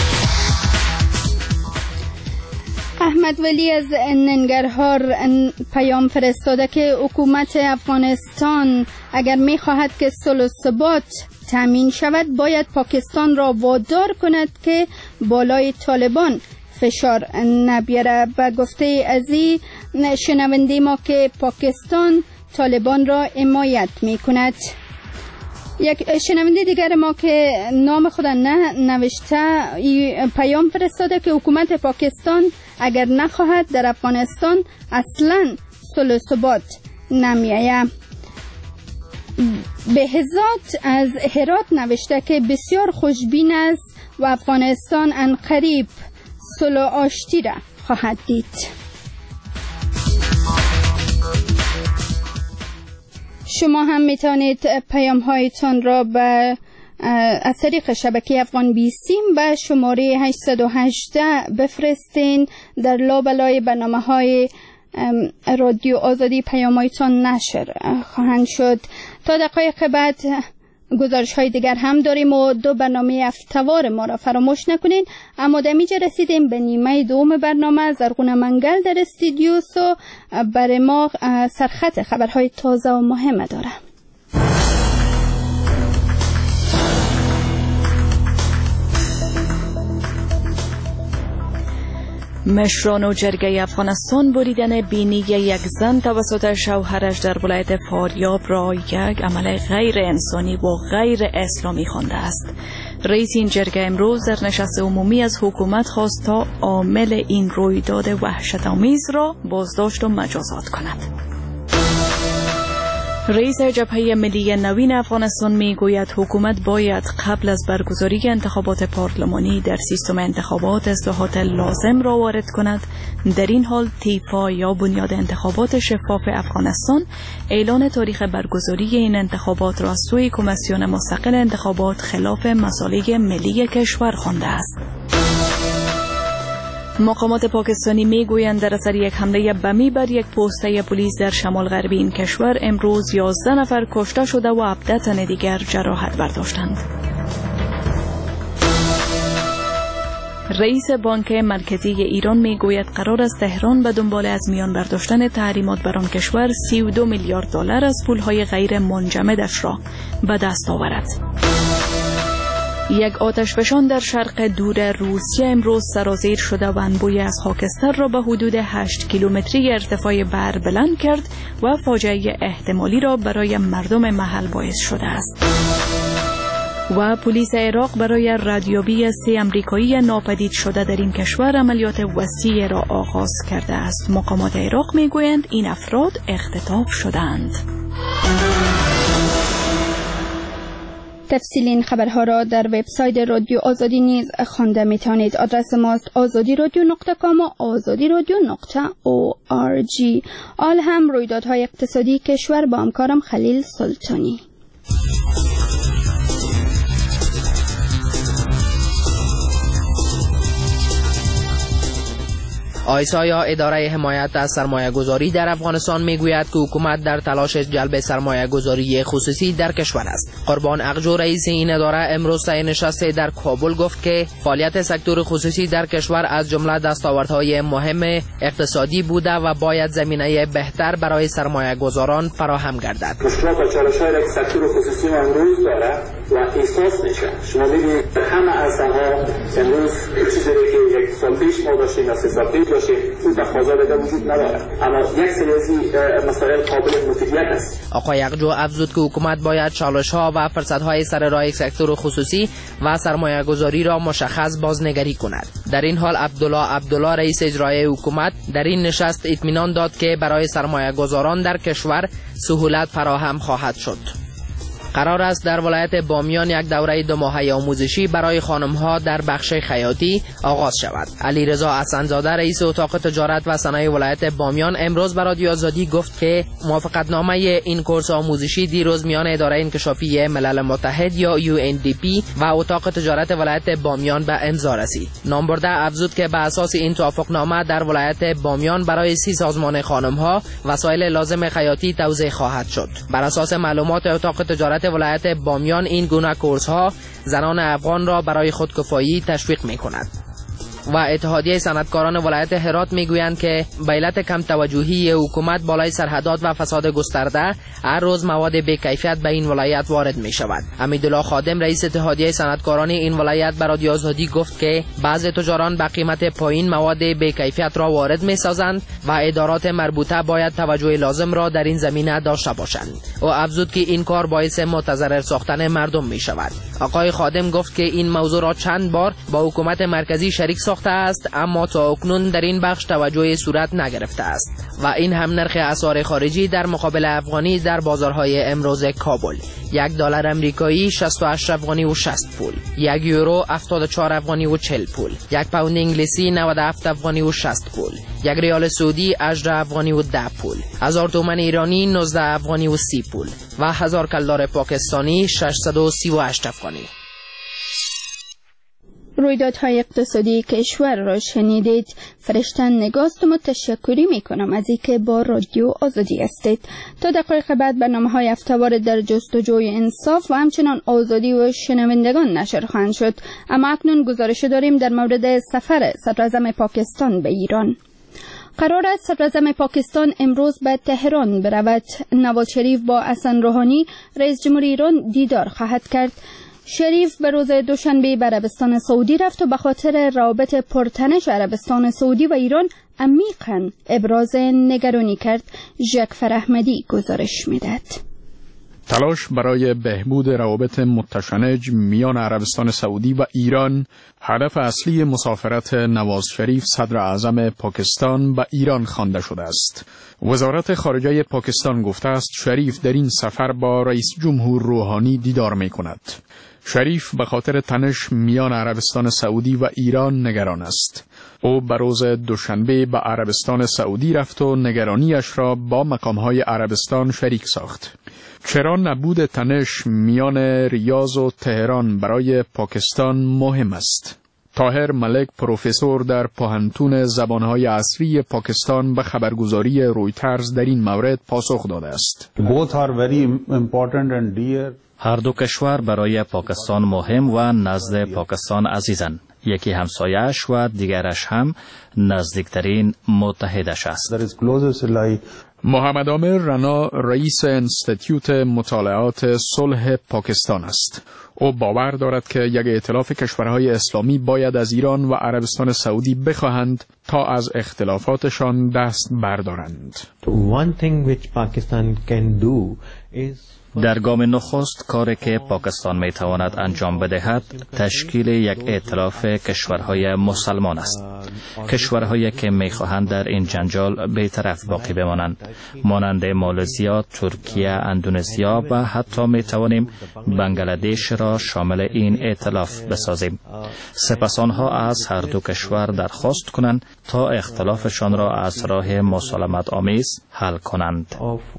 احمد ولی از ننگرهار پیام فرستاده که حکومت افغانستان اگر می خواهد که صلح و ثبات تامین شود باید پاکستان را وادار کند که بالای طالبان فشار نبیاره. به گفته ازی شنونده ما که پاکستان طالبان را حمایت می کند. یک شنونده دیگر ما که نام خود نه نوشته پیام فرستاده که حکومت پاکستان اگر نخواهد در افغانستان اصلا صلح و ثبات نمیآید. بهزاد از هرات نوشته که بسیار خوشبین است و افغانستان عنقریب صلح و آشتی را خواهد دید. شما هم میتونید پیام هایتان را به از طریق شبکه افغان بیسیم به شماره هشت یک هشت بفرستین. در لابلای برنامه های رادیو آزادی پیام هایتان نشر خواهند شد. تا دقایق بعد گزارش های دیگر هم داریم و دو برنامه افتوار ما را فراموش نکنین. اما دمیجا رسیدیم به نیمه دوم برنامه. زرغون منگل در استودیو سو برای ما سرخط خبرهای تازه و مهم داره. مشران و جرگه افغانستان بریدن بینی یک زن توسط شوهرش در ولایت فاریاب را یک عمل غیر انسانی و غیر اسلامی خوانده است. رئیس این جرگه امروز در نشست عمومی از حکومت خواست تا عامل این رویداد وحشت‌آمیز را بازداشت و مجازات کند. رئیس جبهه ملی نوین افغانستان می گوید حکومت باید قبل از برگزاری انتخابات پارلمانی در سیستم انتخابات اصلاحات لازم را وارد کند. در این حال تیفا یا بنیاد انتخابات شفاف افغانستان اعلان تاریخ برگزاری این انتخابات را از سوی کمیسیون مستقل انتخابات خلاف مصالح ملی کشور خوانده است. مقامات پاکستانی می گویند در اثر یک حمله بمی بر یک پوسته پلیس در شمال غربی این کشور امروز یازده نفر کشته شده و هفده تن دیگر جراحت برداشتند. رئیس بانک مرکزی ایران می گوید قرار است تهران به دنبال از میان برداشتن تحریمات بر آن کشور سی و دو میلیارد دلار از پولهای غیر منجمدش را به دست آورد. یک آتشفشان در شرق دور روسیه امروز سرازیر شده و انبوی از خاکستر را به حدود هشت کیلومتری ارتفاع بر بلند کرد و فاجعه احتمالی را برای مردم محل باعث شده است. و پلیس عراق برای ردیابی سه امریکایی ناپدید شده در این کشور عملیات وسیع را آغاز کرده است. مقامات عراق میگویند این افراد اختطاف شدند. تفصیل این خبرها را در وبسایت رادیو آزادی نیز خوانده میتونید. آدرس ماست آزادی رادیو نقطه کام و آزادی رادیو نقطه او آر جی. آل هم رویدادهای اقتصادی کشور با همکارم خلیل سلطانی. آیسا یا اداره حمایت از سرمایه گذاری در افغانستان میگوید که حکومت در تلاش جلب سرمایه گذاری خصوصی در کشور است. قربان اقجو رئیس این اداره امروز طی نشستی در کابل گفت که فعالیت سکتور خصوصی در کشور از جمله دستاوردهای مهم اقتصادی بوده و باید زمینه بهتر برای سرمایه گذاران فراهم گردد. مشکلات و چالش‌هایی که سکتور خصوصی امروز داره و احساس میشه. شما می‌بینید همه عرصه‌ها امروز چیزی که یک سال پیش ما داشتیم از سه پیش داشتیم اون تقاضا دیگه وجود نداره، اما یک سری از مسائل قابل مدیریت است. آقای اقجو افزود که حکومت باید چالش‌ها و فرصت‌های سر راه سکتور خصوصی و سرمایه‌گذاری را مشخص بازنگری کند. در این حال عبدالله عبدالله رئیس اجرایی حکومت در این نشست اطمینان داد که برای سرمایه‌گذاران در کشور سهولت فراهم خواهد شد. قرار است در ولایت بامیان یک دوره دو ماهه آموزشی برای خانم‌ها در بخش خیاطی آغاز شود. علیرضا حسن‌زاده رئیس اتاق تجارت و صنایع ولایت بامیان امروز به رادیو آزادی گفت که موافقتنامه این کورس آموزشی دیروز میان اداره انکشافی ملل متحد یا یو ان دی پی و اتاق تجارت ولایت بامیان به امضا رسید. نامبرده افزود که به اساس این توافقنامه در ولایت بامیان برای سی سازمان خانم‌ها وسایل لازم خیاطی توزیع خواهد شد. بر اساس معلومات اتاق تجارت ولایت بامیان این گونه کورس ها زنان افغان را برای خودکفایی تشویق می کند. و اتحادیه صنعتکاران ولایت هرات میگویند که به علت کم توجهی حکومت بالای سرحدات و فساد گسترده هر روز مواد بی کیفیت به این ولایت وارد می شود. حمیدالله خادم رئیس اتحادیه صنعتکاران این ولایت به رادیو آزادی گفت که بعضی تجاران به قیمت پایین مواد بی کیفیت را وارد می سازند و ادارات مربوطه باید توجه لازم را در این زمینه داشته باشند. او افزود که این کار باعث متضرر ساختن مردم می شود. آقای خادم گفت که این موضوع را چند بار با حکومت مرکزی شریک ساخته است، اما تا اکنون در این بخش توجه صورت نگرفته است و این هم نرخ اسعار خارجی در مقابل افغانی در بازارهای امروز کابل: یک دلار امریکایی شصت و هشت افغانی و شصت پول، یک یورو هفتاد و چهار افغانی و چهل پول، یک پوند انگلیسی نود و هفت افغانی و شصت پول، یک ریال سعودی هجده افغانی و ده پول، هزار تومان ایرانی نوزده افغانی و سی پول و هزار کلدار پاکستانی ششصد و سی و هشت افغانی. رویدادهای اقتصادی کشور را شنیدید. فرشتن نگاست و تشکری می کنم از اینکه با رادیو آزادی هستید. تا دقایق بعد برنامه‌های هفته‌وار در جستجوی انصاف و همچنان آزادی و شنوندگان نشر خواهند شد. اما اکنون گزارش داریم در مورد سفر صدراعظم پاکستان به ایران. قرار است صدراعظم پاکستان امروز به تهران برود. نواز شریف با حسن روحانی رئیس جمهور ایران دیدار خواهد کرد. شریف به روز دوشنبه به عربستان سعودی رفت و به خاطر روابط پرتنش عربستان سعودی و ایران عمیقاً ابراز نگرانی کرد. ژکفر احمدی گزارش می‌دهد. تلاش برای بهبود روابط متشنج میان عربستان سعودی و ایران هدف اصلی مسافرت نواز شریف صدر اعظم پاکستان به ایران خوانده شده است. وزارت خارجه پاکستان گفته است شریف در این سفر با رئیس جمهور روحانی دیدار می کند. شریف به خاطر تنش میان عربستان سعودی و ایران نگران است. او به روز دوشنبه به عربستان سعودی رفت و نگرانیش را با مقامهای عربستان شریک ساخت. چرا نبود تنش میان ریاض و تهران برای پاکستان مهم است؟ طاهر ملک پروفسور در پوهنتون زبانهای عصری پاکستان به خبرگزاری رویترز در این مورد پاسخ داده است. هر دو کشور برای پاکستان مهم و نزد پاکستان عزیزند. یکی همسایش و دیگرش هم نزدیکترین متحدش است. محمد عامر رنا رئیس انستیتیوت مطالعات صلح پاکستان است. او باور دارد که یک ائتلاف کشورهای اسلامی باید از ایران و عربستان سعودی بخواهند تا از اختلافاتشان دست بردارند. در گام نخست کاری که پاکستان می تواند انجام بدهد تشکیل یک ائتلاف کشورهای مسلمان است. کشورهایی که می خواهند در این جنجال بی‌طرف باقی بمانند مانند مالزیا، ترکیه، اندونزیا و حتی می توانیم بنگلادش را شامل این ائتلاف بسازیم. سپس آنها از هر دو کشور درخواست کنند تا اختلافشان را از راه مسالمت آمیز حل کنند.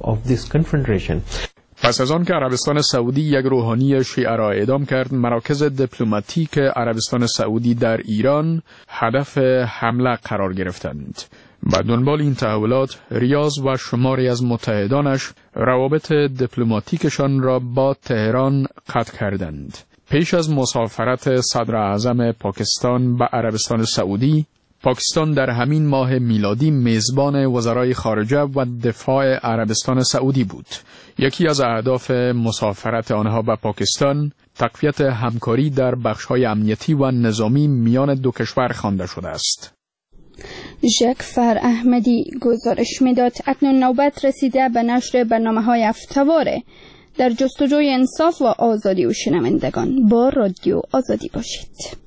پس از آن که عربستان سعودی یک روحانی شیعه را اعدام کرد، مراکز دیپلماتیک عربستان سعودی در ایران هدف حمله قرار گرفتند. به دنبال این تحولات، ریاض و شماری از متحدانش روابط دیپلماتیکشان را با تهران قطع کردند. پیش از مسافرت صدر اعظم پاکستان به عربستان سعودی، پاکستان در همین ماه میلادی میزبان وزرای خارجه و دفاع عربستان سعودی بود. یکی از اهداف مسافرت آنها به پاکستان تقویت همکاری در بخش‌های امنیتی و نظامی میان دو کشور خوانده شده است. ژکفر احمدی گزارش می‌داد. اکنون نوبت رسیده به نشر برنامه‌های هفته‌واره. در جستجوی انصاف و آزادی و شنوندگان با رادیو آزادی باشید.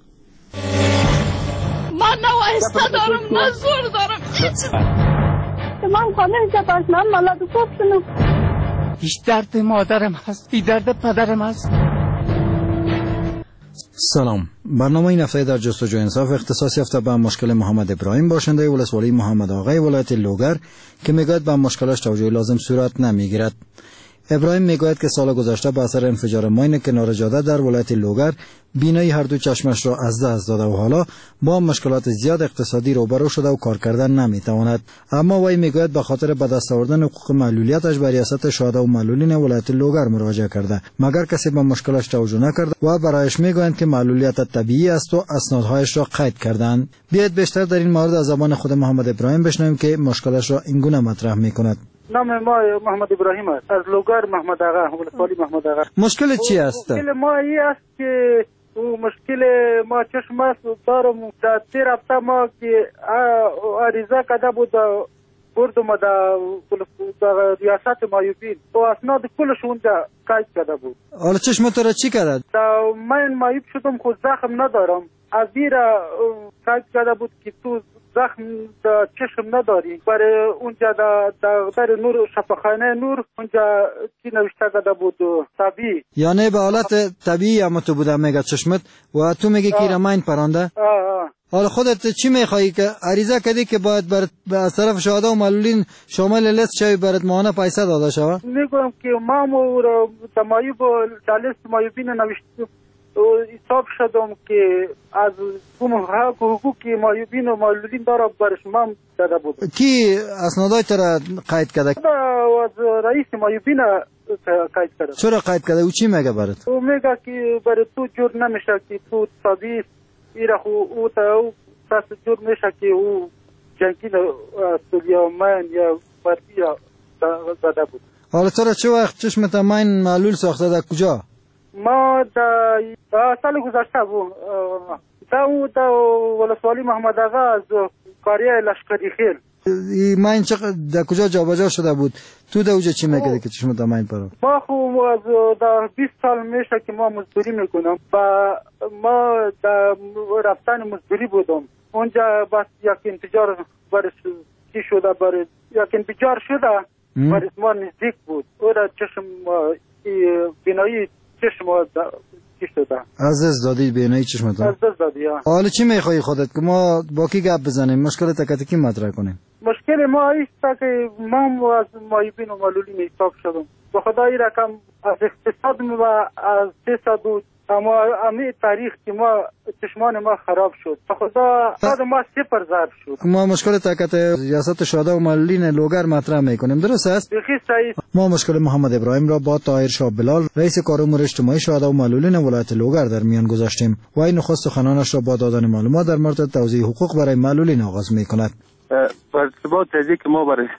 من نه وایسته دارم نه زور دارم. من خانه جباش من مالاد کوبشنو. هیچ درد مادرم هست، بی درد پدرم هست. سلام. برنامه این هفته در جستجوی انصاف اختصاص یافته به مشکل محمد ابراهیم باشنده ولسوالی محمد آقای ولایت لوگر که میگوید به مشکلش توجه لازم صورت نمیگیرد. ابراهیم میگوید که سال گذشته به اثر انفجار ماین کنار جاده در ولایت لوگر بینایی هر دو چشمش را از دست داده و حالا با مشکلات زیاد اقتصادی روبرو شده و کار کردن نمیتواند. اما وی میگوید به خاطر به دست آوردن حقوق معلولیتش به ریاست شهدا و معلولین ولایت لوگر مراجعه کرده، مگر کسی به مشکلش توجه نکرده و برایش میگویند که معلولیت طبیعی است و اسنادهایش را قید کردند. بیایید بیشتر در این مورد از زبان خود محمد ابراهیم بشنویم که مشکلش را اینگونه مطرح میکند. نام ما محمد ابراهیم است، از لوگر محمد آقا ولسوالی محمد آقا. مشکل چی است؟ مشکل ما این است که مشکل ما چشم است دارم در تیر هفته ما که عریضه کده بود بردم در ریاست مایوبین و اسناد کلش اونجا قید کده بود. حالا چشم تو را چی کرد؟ من مایوب شدم خود زخم ندارم، از دیره قید کده بود که تو زخم در چشم نداری. برای اونجا در نور شفاخانه نور اونجا کی نوشته کده بود طبیعی، یعنی به حالت طبیعی هم تو بوده میگه چشمت و تو میگی که رمین پرانده. حالا خودت چی میخوایی که عریضه کردی که باید برات از طرف شهدا و معلولین شامل لیست شوی برات ماهانه پیسه داده شوه؟ میگم که ما مو تمایب در لیست مایوبین نوشته حساب شدم که از اون حق حقوقی مایوبین و معلولین داره برش من داده بود. کی اسنادای تر قید کرده؟ از رئیس مایوبین قید کرده. چرا قید کرده؟ او چی میگه برات؟ او میگه که برای تو جور نمیشه که تو طبیعی ایره خو او تا او پس جور میشه که او جنگین سولیمان یا بردی داده بود. حالا تو را چه وقت چشمت ماین معلول ساخته؟ در کجا؟ ما در سال گذشته بود در او در ولسوالی محمد آقا از کاریه لشکری خیل. این ماین در کجا جابجا شده بود؟ تو در اوجا چی میگه که چشمت ماین پرو؟ ما خوب از در بیست سال میشه که ما مزدوری میکنم و ما در رفتن مزدوری بودم. اونجا بس یک انتجار برش چی شده برای یک انتجار شده برای ما نزدیک بود. او را چشم بینایی چشم چی شده. از دست دادی بینایی چشمت؟ از دست دادی ها. حالا چی میخوایی خودت که ما با کی گپ بزنیم؟ مشکل تکتکی مطرح کنیم. مشکل ما ایست که من از مایوبین و معلولین حساب شدم. به خدای رقم از اقتصاد و از سیاست و اما امی تاریخ که ما چشمان ما خراب شد. به خدا خود ما سپر ضرب شد. ما مشکل تکت ریاست شهدا و معلولین لوگر مطرح میکنیم. درست است؟ بخیر صحیح. ما مشکل محمد ابراهیم را با طاهر شاه بلال رئیس کار امور اجتماعی شهدا و معلولین ولایت لوگر در میان گذاشتیم و این نخست سخنانش را با دادن معلومات در مورد توزیع حقوق برای معلولین آغاز میکند. با ارتباط از که ما برای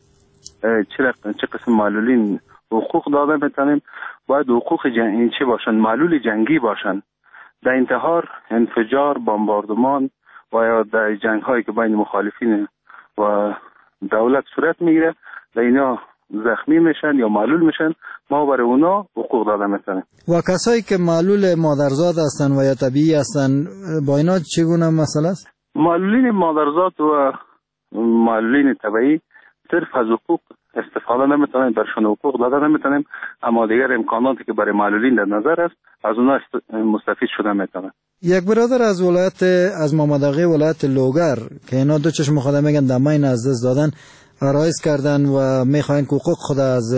چه قسم معلولین حقوق داده بتانیم باید حقوق جنگی چه باشن؟ معلول جنگی باشن. در انتحار، انفجار، بمباردمان و یا در جنگ هایی که بین مخالفین و دولت صورت میگیره در اینا زخمی میشن یا معلول میشن، ما برای اونا حقوق داده میتونیم. و کسایی که معلول مادرزاد هستن و یا طبیعی هستن با اینا چگونه مسئله است؟ معلولین مادرزاد و معلولین طبیعی صرف از حقوق استفاده نمیتونیم، برشون حقوق داده نمیتونیم، اما دیگر امکاناتی که برای معلولین در نظر است از اونا مستفید شده میتونن. یک برادر از ولایت از محمد آقای ولایت لوگر که اینا دو چشم خود میگن دماین از دست دادن عرایض کردن و میخواین که حقوق خود از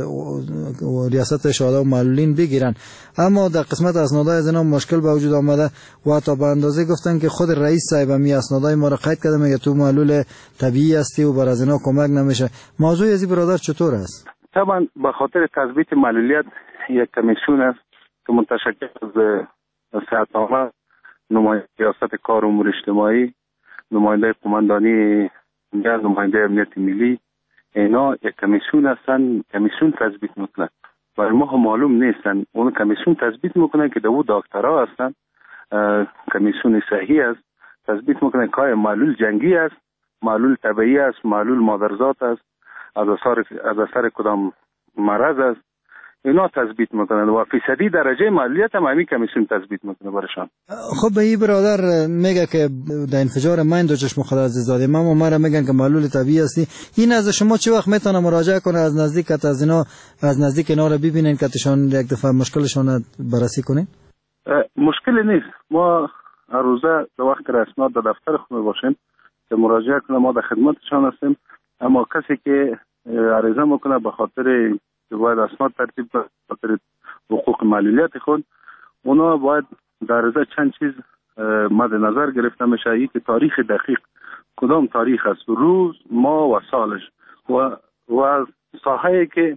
ریاست شهدا و معلولین بگیرن، اما در قسمت اسنادهای از اینا مشکل به وجود آمده و تا به اندازه گفتن که خود رئیس صاحب می اسنادهای ما را قید کرده، میگه تو معلول طبیعی هستی و بر از اینا کمک نمیشه. موضوع از این برادر چطور است؟ طبعا به خاطر تثبیت معلولیت یک کمیسیون است که متشکل از صحت‌نامه، نماینده ریاست کار امور اجتماعی، نماینده قماندانی یا نماینده امنیت ملی، اینا یک کمیسیون هستن. کمیسیون تثبیت میکنه. برای ما هم معلوم نیستن. اون کمیسیون تثبیت میکنه که دو دکترها هستن. کمیسیون صحیح است. تثبیت میکنه که آیا معلول جنگی است، معلول طبیعی است، معلول مادرزاد است، از اثر از اثر کدام مرض است. اینا تثبیت میکنن و فیصدی درجه معلولیت هم همین کمیسیون تثبیت میکنه برشان. خب به این برادر میگه که در انفجار ماین دو چشم خود از دادیم، اما ما را میگن که معلول طبیعی هستی. این از شما چه وقت میتونه مراجعه کنه از نزدیک که از اینا از نزدیک اینا رو ببینین که تشان یک دفعه مشکلشون بررسی کنین؟ مشکلی نیست. ما هر روزه در وقت رسمیات در دفتر خود باشیم که مراجعه کنه، ما در خدمتشان هستیم. اما کسی که عریضه میکنه به خاطر که باید اسناد ترتیب به خاطر حقوق معلولیت خود، اونا باید در عرضه چند چیز مد نظر گرفته میشه. ای که تاریخ دقیق کدام تاریخ است، روز، ماه و سالش و و ساحه‌ای که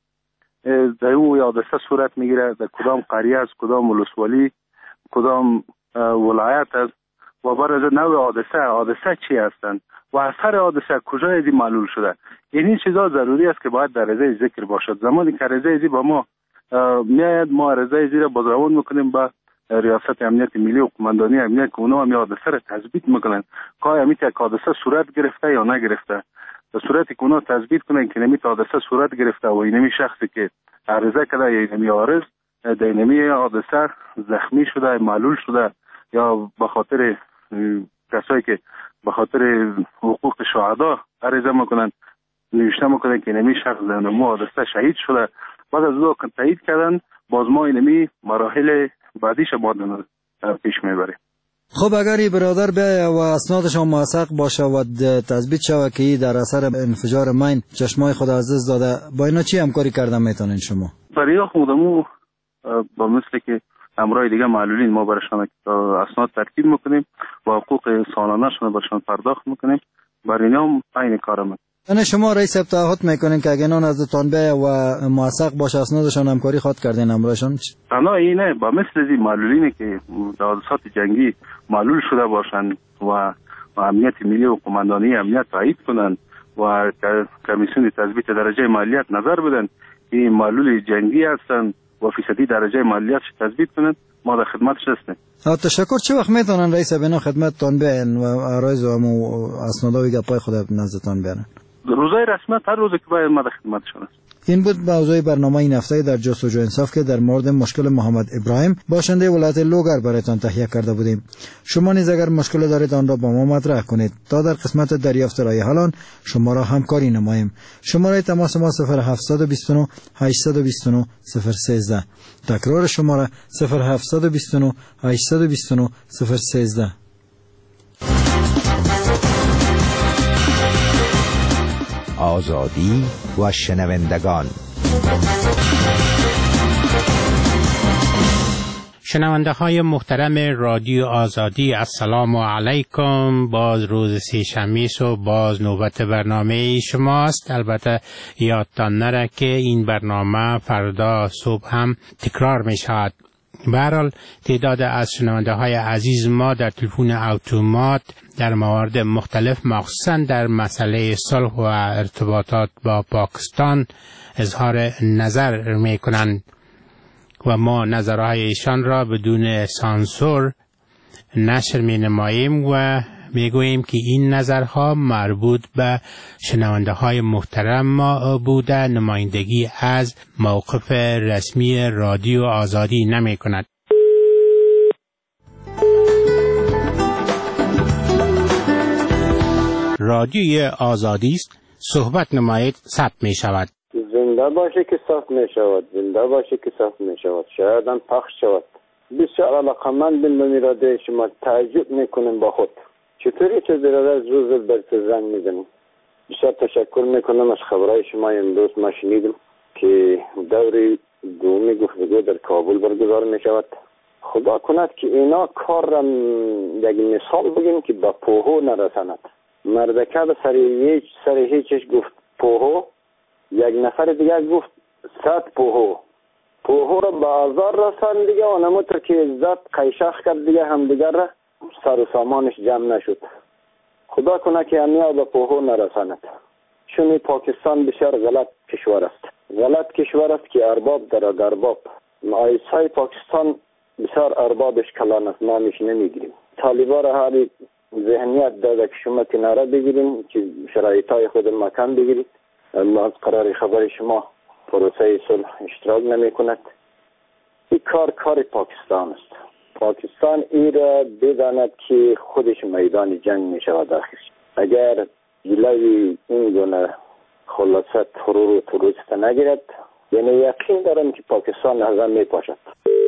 در او حادثه صورت میگیره، در کدام قریه است، کدام ولسوالی، کدام ولایت است و برای نوع حادثه حادثه چی هستند و اثر حادثه کجای ازی معلول شده. این چیزا ضروری است که باید در عرضه ذکر باشد. زمانی که عرضه ازی با ما میاد، ما عرضه ازی را بازروان میکنیم با ریاست امنیت ملی و قماندانی امنیت که اونا هم حادثه را تثبیت میکنن که آیا میتونه حادثه صورت گرفته یا نگرفته. به صورتی که اونا تثبیت کنن که نمیتونه حادثه صورت گرفته و اینمی شخصی که عرضه کرده یا اینمی عارض در اینمی حادثه زخمی شده، معلول شده یا به خاطر کسایی که به خاطر حقوق شهدا عرضه میکنن نوشته میکنن که اینمی شخص در نمو حادثه شهید شده، بعد از او تایید کردن باز ما اینمی مراحل بعدیش باید پیش میبریم. خب اگر این برادر بیاید و اسنادش هم موثق باشه و تثبیت شود که در اثر انفجار ماین چشمای خود از دست داده، با اینا چی همکاری کردن میتونین شما؟ برای خودمو با مثل که امرای دیگه معلولین ما برشان اسناد ترتیب میکنیم و حقوق سالانه‌شون برشان پرداخت میکنیم. برای اینا هم عین کارم. یعنی شما رئیس تعهد میکنین که اگه نان ازتان بیه و موثق باشه اسنادشان همکاری خواد کردین امرایشان؟ نه اینه با مثل از معلولینی که در حادثات جنگی معلول شده باشن و امنیت ملی و قماندانی امنیت تایید کنن و کمیسیون تثبیت درجه مالیات نظر بدن که معلول جنگی هستن و فیصدی درجه مالیات تثبیت کنن، ما در خدمتش هستیم. تشکر. چه وقت میتونن رئیس بنا خدمتتان بیان و عرایض و اسنادای گپای خود نزدتان بیارن؟ روزای رسمیت هر روز که باید ما در خدمتشون هستیم. این بود موضوع برنامه این هفته در جستجو انصاف که در مورد مشکل محمد ابراهیم باشنده ولایت لوگر برایتان تهیه کرده بودیم. شما نیز اگر مشکل دارید آن را با ما مطرح کنید تا در قسمت دریافت رای حل آن شما را همکاری نماییم. شماره تماس ما صفر هفت دو نه هشت دو نه صفر یک سه. تکرار شماره صفر هفت دو نه هشت دو نه صفر یک سه. آزادی و شنوندگان. شنونده های محترم رادیو آزادی، السلام علیکم. باز روز سه شنبه صبح باز نوبت برنامه شماست. البته یادتان نره که این برنامه فردا صبح هم تکرار می شود. به هر حال تعداد از شنونده های عزیز ما در تلفن اتومات در موارد مختلف مخصوصا در مسئله صلح و ارتباطات با پاکستان اظهار نظر می کنند و ما نظرهای ایشان را بدون سانسور نشر می نماییم و می گوییم که این نظرها مربوط به شنونده های محترم ما بوده، نمایندگی از موقف رسمی رادیو آزادی نمی کند. رادیوی آزادی است، صحبت نمایید، ثبت می شود. زنده باشه که ثبت می شود، زنده باشه که ثبت می شود، شاید هم پخش شود. بسیار علاقمند به اراده شما، تعجب می کنیم با خود چطوری که در از روز بر زنگ میزنیم. بسیار تشکر میکنم از خبرهای شما. امروز ما شنیدم که دور دومی گفتگو در کابل برگزار میشود. خدا کند که اینا کار را یک مثال بگیم که با پوهو نرساند. مردکه به سر هیچ سر هیچش گفت پوهو، یک نفر دیگر گفت صد پوهو. پوهو را به آزار رساند دیگه، آنمو تا که عزت قیشخ کرد دیگه هم دیگر را سر و سامانش جمع نشد. خدا کنه که امیا به پوهو نرساند. چون پاکستان بسیار غلط کشور است، غلط کشور است که ارباب در ارباب. آیسای پاکستان بسیار اربابش کلان است، ما میش نمیگیریم. طالبا را حالی ذهنیت داده که شما کناره بگیریم که شرایطای خود مکان بگیرید. اما از قرار خبر شما پروسه صلح اشتراک نمی کند. این کار کار پاکستان است. پاکستان ای را بداند که خودش میدان جنگ می شود آخر. اگر جلوی این گونه خلاصت ترور و تروریست نگیرد، یعنی یقین دارم که پاکستان ازم می پاشد.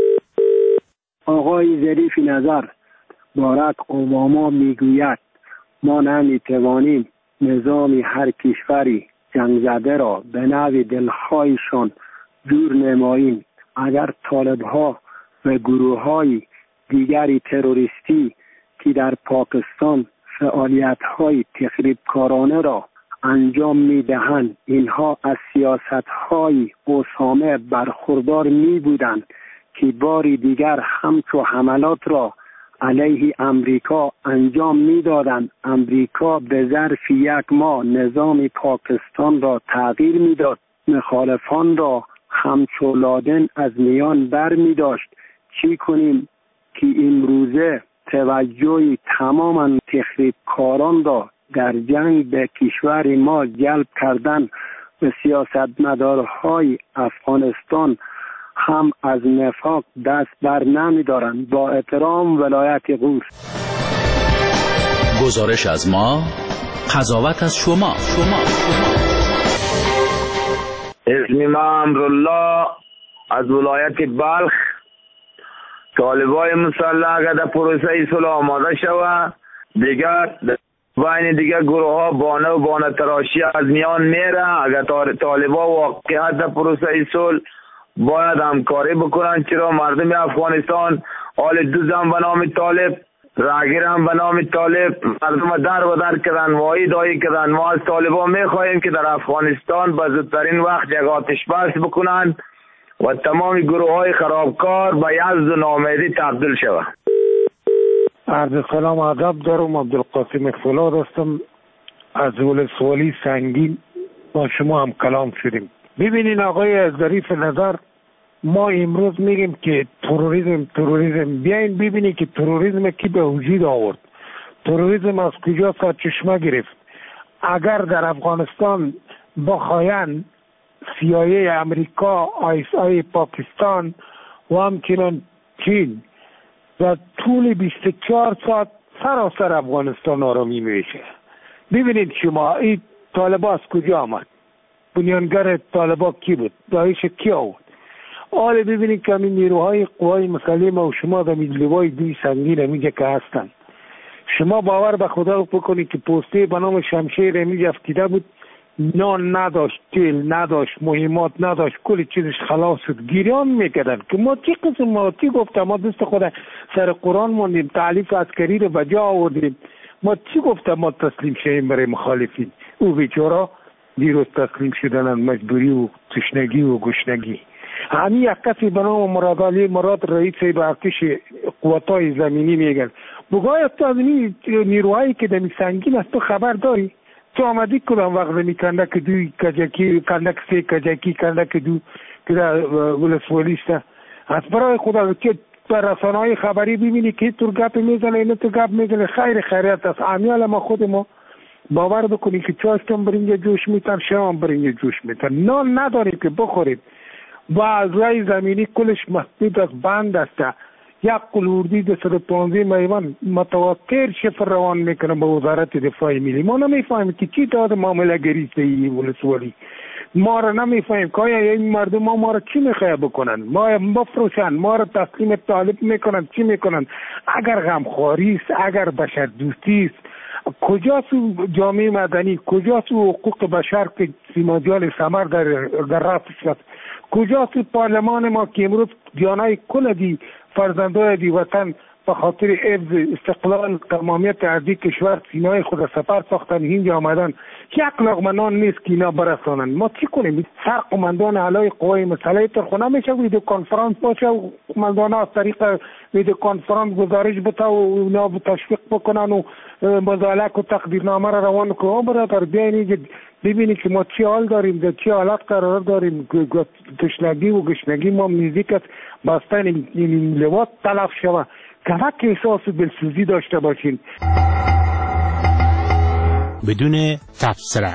آقای ظریف نظر باراک اوباما می گوید ما نمی توانیم نظام هر کشوری جنگ زده را به نوع دلخواهشان جور نماییم. اگر طالبها و گروه های دیگری تروریستی که در پاکستان فعالیت های تخریبکارانه را انجام می دهند، اینها از سیاست های اسامه برخوردار می بودند که باری دیگر همچو حملات را علیه امریکا انجام می دادند. امریکا به ظرف یک ماه نظام پاکستان را تغییر می داد، مخالفان را همچو لادن از میان بر می داشت. چی کنیم که امروزه توجه تماما تخریبکاران را در جنگ به کشور ما جلب کردن و سیاستمدارهای افغانستان هم از نفاق دست بر نمی دارند. با احترام، ولایت قور. گزارش از ما، قضاوت از شما. شما اسم ما امرالله از ولایت بلخ. طالبای مسلح اگر در پروسه صلح آماده شود دیگر بین دیگر گروه ها بانه و بانه تراشی از میان میره. اگر طالبا واقعیت در پروسه صلح باید همکاری بکنن. چرا مردم افغانستان حال دوزم به نام طالب، راگیر هم به نام طالب مردم در و در کردن، وایی دایی کردن. ما از طالبا میخواهیم که در افغانستان به زودترین وقت یک آتش بس بکنن و تمام گروه های خرابکار به یزد و ناامیدی تبدیل شود. عرض سلام ادب دارم. عبدالقاسم فولاد هستم از ولسوالی سنگین. با شما هم کلام شدیم. ببینین آقای ظریف نظر، ما امروز میگیم که تروریسم تروریسم بیاین ببینید که تروریسم کی به وجود آورد، تروریسم از کجا سرچشمه گرفت. اگر در افغانستان بخواین سی آی ای امریکا، آی اس آی پاکستان و همچنان چین در طول بیست و چهار ساعت سراسر افغانستان آرامی میشه. ببینید شما این طالبا از کجا آمد؟ بنیانگر طالبا کی بود؟ داعش کی آورد؟ حالا ببینید که همین نیروهای قوای مسلح و شما در لوای دوی سنگین میگه که هستن. شما باور به خدا بکنید که پوسته به نام شمشیر میگه افتیده بود، نان نداشت، تیل نداشت، مهمات نداشت، کلی چیزش خلاص شد. گیران میکردن که ما چی قسم ما چی گفتم، ما دست خود سر قرآن ماندیم، تعلیف عسکری رو بجا آوردیم. ما چی گفتم ما تسلیم شیم برای مخالفین؟ او بیچارا دیروز تسلیم شدن مجبوری و تشنگی و گشنگی. همین یک کسی به نام مراد علی مراد رئیس ارتش قواتای زمینی میگن بگوی تو از این نیروهایی که دمی سنگین است تو خبر داری؟ تو آمدی کدام وقت دمی کندک دوی کجکی کندک سی کجکی کندک دو که در ولسوالیسته از برای خدا که در رسانه های خبری ببینی که تو گپ میزنه اینو تو گپ میزنه، خیر خیریت است. امیال ما خود ما باور بکنی که چاشتم برینج جوش میتن، شام برینج جوش میتن، نان نداریم که بخوریم و از رای زمینی کلش محدود از بند است. یک قلوردی دو صد و پانزده میوان متواتر شفر روان میکنه به وزارت دفاع ملی. ما نمیفهمیم که چی داد معامله گریسته ای ولسوالی. ما را نمیفهمیم که آیا این مردم ما, ما را چی میخواه بکنن، ما بفروشن، ما را تسلیم طالب میکنن، چی میکنن؟ اگر غمخواری است، اگر بشر دوستی است، کجاست جامعه مدنی، کجاست حقوق بشر که سیماجال سمر در در رفتش است؟ کجاست پارلمان ما که امروز جانای کل دی فرزندای دی وطن به خاطر حفظ استقلال تمامیت ارضی کشور سینای خود سفر ساختن اینجا آمدن؟ یک لقمه نان نیست که اینا برسانن. ما چی کنیم؟ سر قماندان اعلای قوای مسلح ترخونه میشه ویدیو کنفرانس باشه و قماندان ها از طریق ویدیو کنفرانس گزارش بده و اونا تشویق بکنن و مزالک و تقدیرنامه را روان کنن. برادر بیاین ببینی که ما چی حال داریم، در چی حالت قرار داریم. تشنگی و گشنگی ما نزدیک است بستن این لواط تلف شوه. کمک احساس دلسوزی داشته باشین. بدون تفسیر.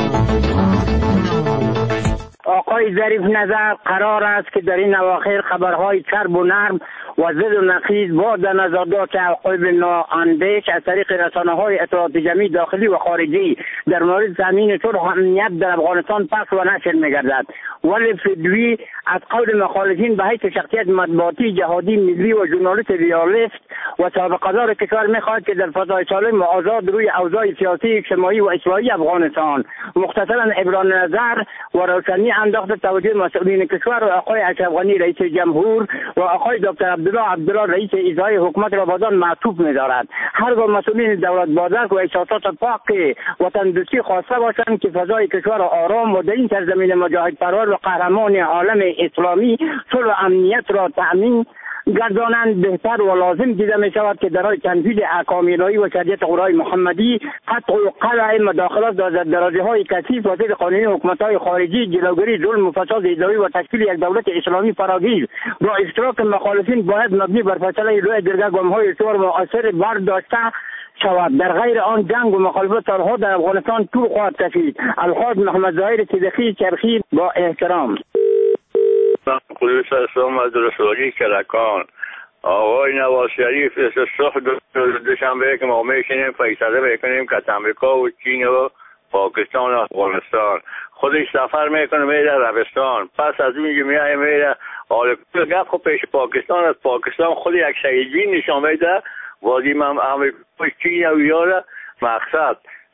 آقای ظریف نظر قرار است که در این اواخر خبرهای چرب و نرم و ضد و نقیض با در نظردات عقایب نااندیش از طریق رسانه‌های اطلاعات جمعی داخلی و خارجی در مورد تامین صلح و امنیت در افغانستان پخش و نشر می‌گردد. ولی فدوی از قول مخالفین به حیث شخصیت مطبوعاتی جهادی ملی و ژورنالیست ریالیست و سابقه‌دار کشور می‌خواهد که در فضای سالم و آزاد روی اوضاع سیاسی، اجتماعی و اصلاحی افغانستان مختصراً ابراز نظر و روشنی انداخته توجه مسئولین کشور و آقای اشرف غنی رئیس جمهور و آقای دکتر عبدالله عبدالله رئیس اجرایی حکومت را بدان معطوف می‌دارد. هرگاه مسئولین دولت بازرگ و احساسات پاک وطن دوستی خواسته باشند که فضای کشور آرام و در این سرزمین مجاهد پرور و قهرمان عالم اسلامی صلح و امنیت را تأمین گردانند بهتر و لازم دیده می شود که در تنفیذ احکام الهی و شریعت قرآن محمدی قطع و قلع مداخلات در درجه های کثیف و ضد قانونی حکومت های خارجی، جلوگیری ظلم و فساد اداری و تشکیل یک دولت اسلامی فراگیر با اشتراک مخالفین باید مبنی بر فیصله روی درگاه گام های شور مؤثر برداشته شود. در غیر آن جنگ و مخالفت سالها در افغانستان طول خواهد کشید. الحاج محمد ظاهر صدیقی چرخی با احترام. خلوص اسلام از رسولی کلکان. آقای نواز شریف صبح دوشنبه که ما میشینیم فیصله بکنیم که امریکا و چین و پاکستان و افغانستان خودش سفر میکنه میره عربستان، پس از اون میای میره حالا گفت خب پیش پاکستان از پاکستان خود یک شهیدبین نشان میده وادی من امریکا چین و یاره مقصد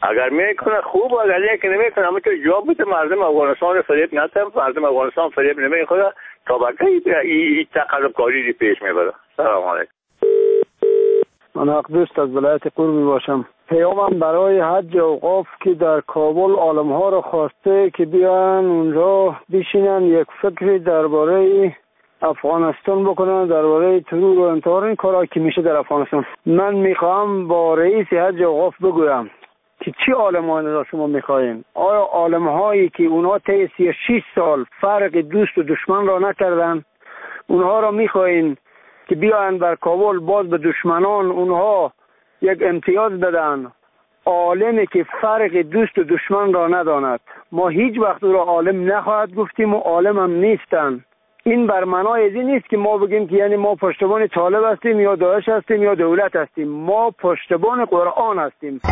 اگر میکنه خوب، اگر لیک نمیکنه اما تو جواب بده مردم افغانستان فریب ندن، مردم افغانستان فریب نمیخوره تا بقیه این تقلب کاری پیش میبره. سلام علیکم. من حق دوست از ولایت قربی باشم. پیامم برای حج اوقاف که در کابل عالم ها را خواسته که بیان اونجا بشینن یک فکری درباره افغانستان بکنن، درباره ترور و انتحار، این کارا که میشه در افغانستان. من میخوام با رئیس حج اوقاف بگویم که چی عالمانی را شما میخواین؟ آیا عالم هایی که اونها طی سی و شش سال فرق دوست و دشمن را نکردن، اونها را میخواین که بیان بر کابل باز به دشمنان اونها یک امتیاز بدن؟ عالمی که فرق دوست و دشمن را نداند، ما هیچ وقت او را عالم نخواهد گفتیم و عالم هم نیستن. این بر معنای از این نیست که ما بگیم که یعنی ما پشتبان طالب هستیم یا داعش هستیم یا دولت هستیم. ما پشتبان قرآن هستیم.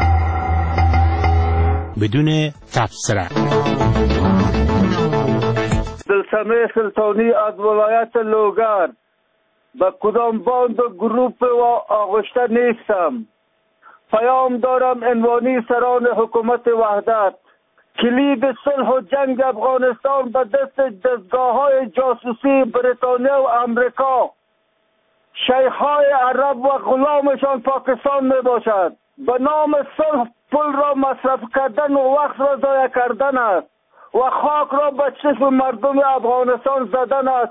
بدون تفسیر. دلسمه سلطانی از ولایت لوگر، به کدام باند و گروپ و آغشته نیستم. پیام دارم عنوانی سران حکومت وحدت. کلید صلح و جنگ افغانستان به دست دستگاه‌های جاسوسی بریتانیا و امریکا. شیخ‌های عرب و غلامشان پاکستان می باشد. به نام صلح پول را مصرف کردن و وقت را ضایع کردن است و خاک را به چشم مردم افغانستان زدن است.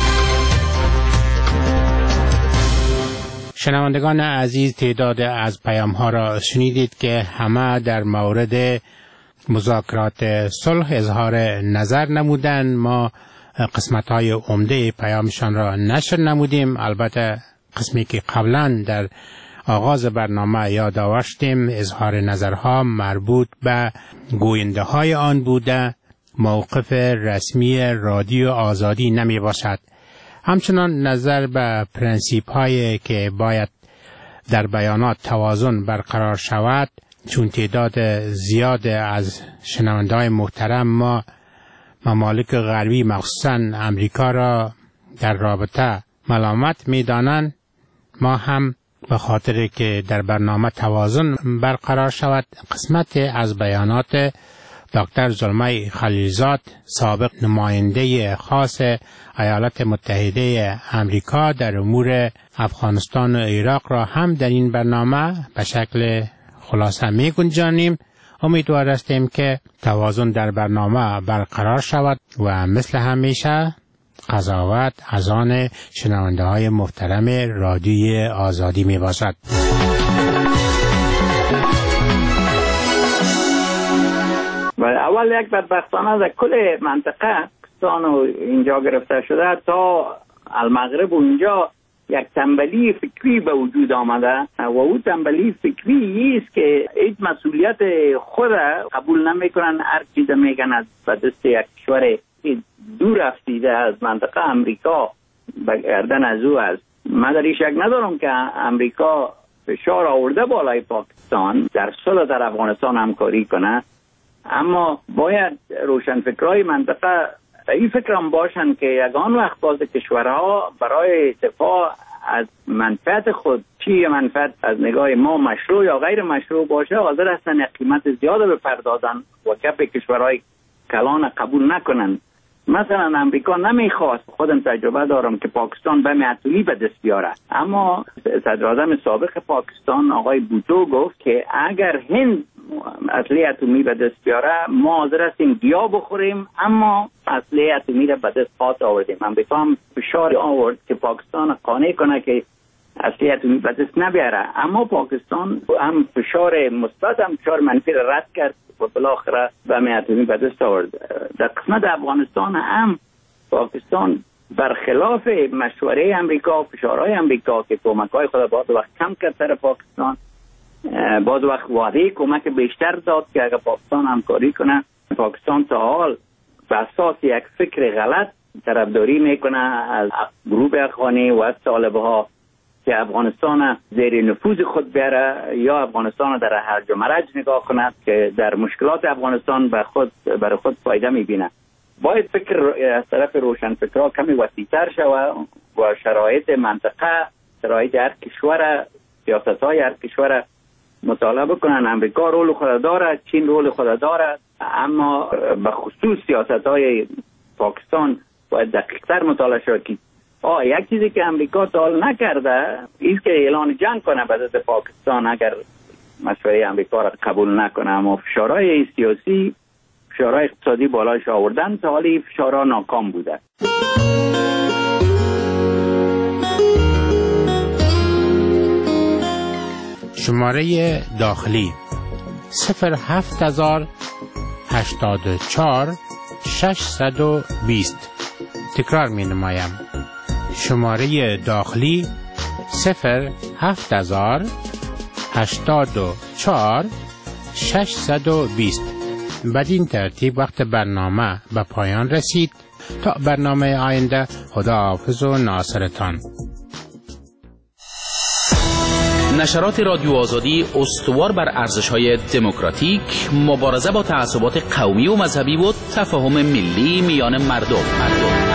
شنوندگان عزیز، تعداد از پیام ها را شنیدید که همه در مورد مذاکرات صلح اظهار نظر نمودند. ما قسمت های عمده پیامشان را نشر نمودیم. البته قسمی که قبلا در آغاز برنامه یاد آورستیم اظهار نظرها مربوط به گوینده های آن بوده، موقف رسمی رادیو آزادی نمی باشد. همچنان نظر به پرنسیپ هایی که باید در بیانات توازن برقرار شود، چون تعداد زیاد از شنونده های محترم ما ممالک غربی مخصوصا امریکا را در رابطه ملامت می دانند، ما هم به خاطر که در برنامه توازن برقرار شود قسمت از بیانات دکتر زلمه خلیلزاد، سابق نماینده خاص ایالات متحده امریکا در امور افغانستان و عراق را هم در این برنامه به شکل خلاصه می گنجانیم. امیدوار هستیم که توازن در برنامه برقرار شود و مثل همیشه قضاوت از آن شنونده های محترم رادیوی آزادی می باشد. اول یک بدبختانه در کل منطقه پاکستان و اینجا گرفته شده تا المغرب و اینجا یک تنبلی فکری به وجود آمده و او تنبلی فکری است که هیچ مسئولیت خود قبول نمیکنن. هر چیز میگن از به دست یک کشور دور رفتیده از منطقه امریکا به گردن از او است. من در این شک ندارم که امریکا فشار آورده بالای پاکستان در صلح در افغانستان همکاری کنه، اما باید روشنفکرای منطقه این فکر هم باشن که یگان وقت باز کشورها برای دفاع از منفعت خود، چی منفعت از نگاه ما مشروع یا غیر مشروع باشه، حاضر هستن یک قیمت زیاده بپردازن و کف کشورهای کلان قبول نکنن. مثلا امریکا نمیخواست، خودم تجربه دارم، که پاکستان به اتمی به دست بیاره، اما صدراعظم سابق پاکستان آقای بوتو گفت که اگر هند اسلحه اتمی به دست بیاره ما حاضر هستیم گیا بخوریم، اما اسلحه اتمی را به دست خواهد آوردیم. امریکا هم فشار آورد که پاکستان قانع کنه که اسلحه اتمی به دست نبیاره، اما پاکستان هم فشار مثبت هم فشار منفی را رد کرد و بالاخره به اتمی به دست آورد. در قسمت افغانستان هم پاکستان برخلاف مشوره امریکا، فشارهای امریکا که کمک‌های خود باز وقت کم کرد سر پاکستان، باز وقت وعده کمک بیشتر داد که اگر پاکستان همکاری کنه، پاکستان تا حال به اساس یک فکر غلط طرفداری میکنه از گروه اخوانی و از طالبها که افغانستان زیر نفوذ خود بیاره یا افغانستان در هرج و مرج نگاه کند که در مشکلات افغانستان به خود برای خود فایده میبینه. باید فکر از طرف روشنفکرها کمی وسیع‌تر شود و شرایط منطقه، شرایط هر کشور، سیاست‌های هر کشور مطالعه بکنن. امریکا رول خود دارد، چین رول خود دارد، اما به خصوص سیاست های پاکستان باید دقیق‌تر مطالعه شد که آه یک چیزی که امریکا تا حال نکرده است که اعلان جنگ کنه به ضد پاکستان اگر مشورت امریکا را قبول نکنه، اما فشارهای سیاسی، فشارهای اقتصادی بالایش آوردن، تا حالی فشارها ناکام بوده. شماره داخلی صفر هفت هزار هشتاد و چهار ششصد و بیست. تکرار می نمایم. شماره داخلی صفر هفت هزار هشتاد و چهار ششصد و بیست. بدین ترتیب وقت برنامه به پایان رسید. تا برنامه آینده، خدا حافظ و ناصرتان. نشرات رادیو آزادی استوار بر ارزش‌های دموکراتیک، مبارزه با تعصبات قومی و مذهبی و تفاهم ملی میان مردم. مردم.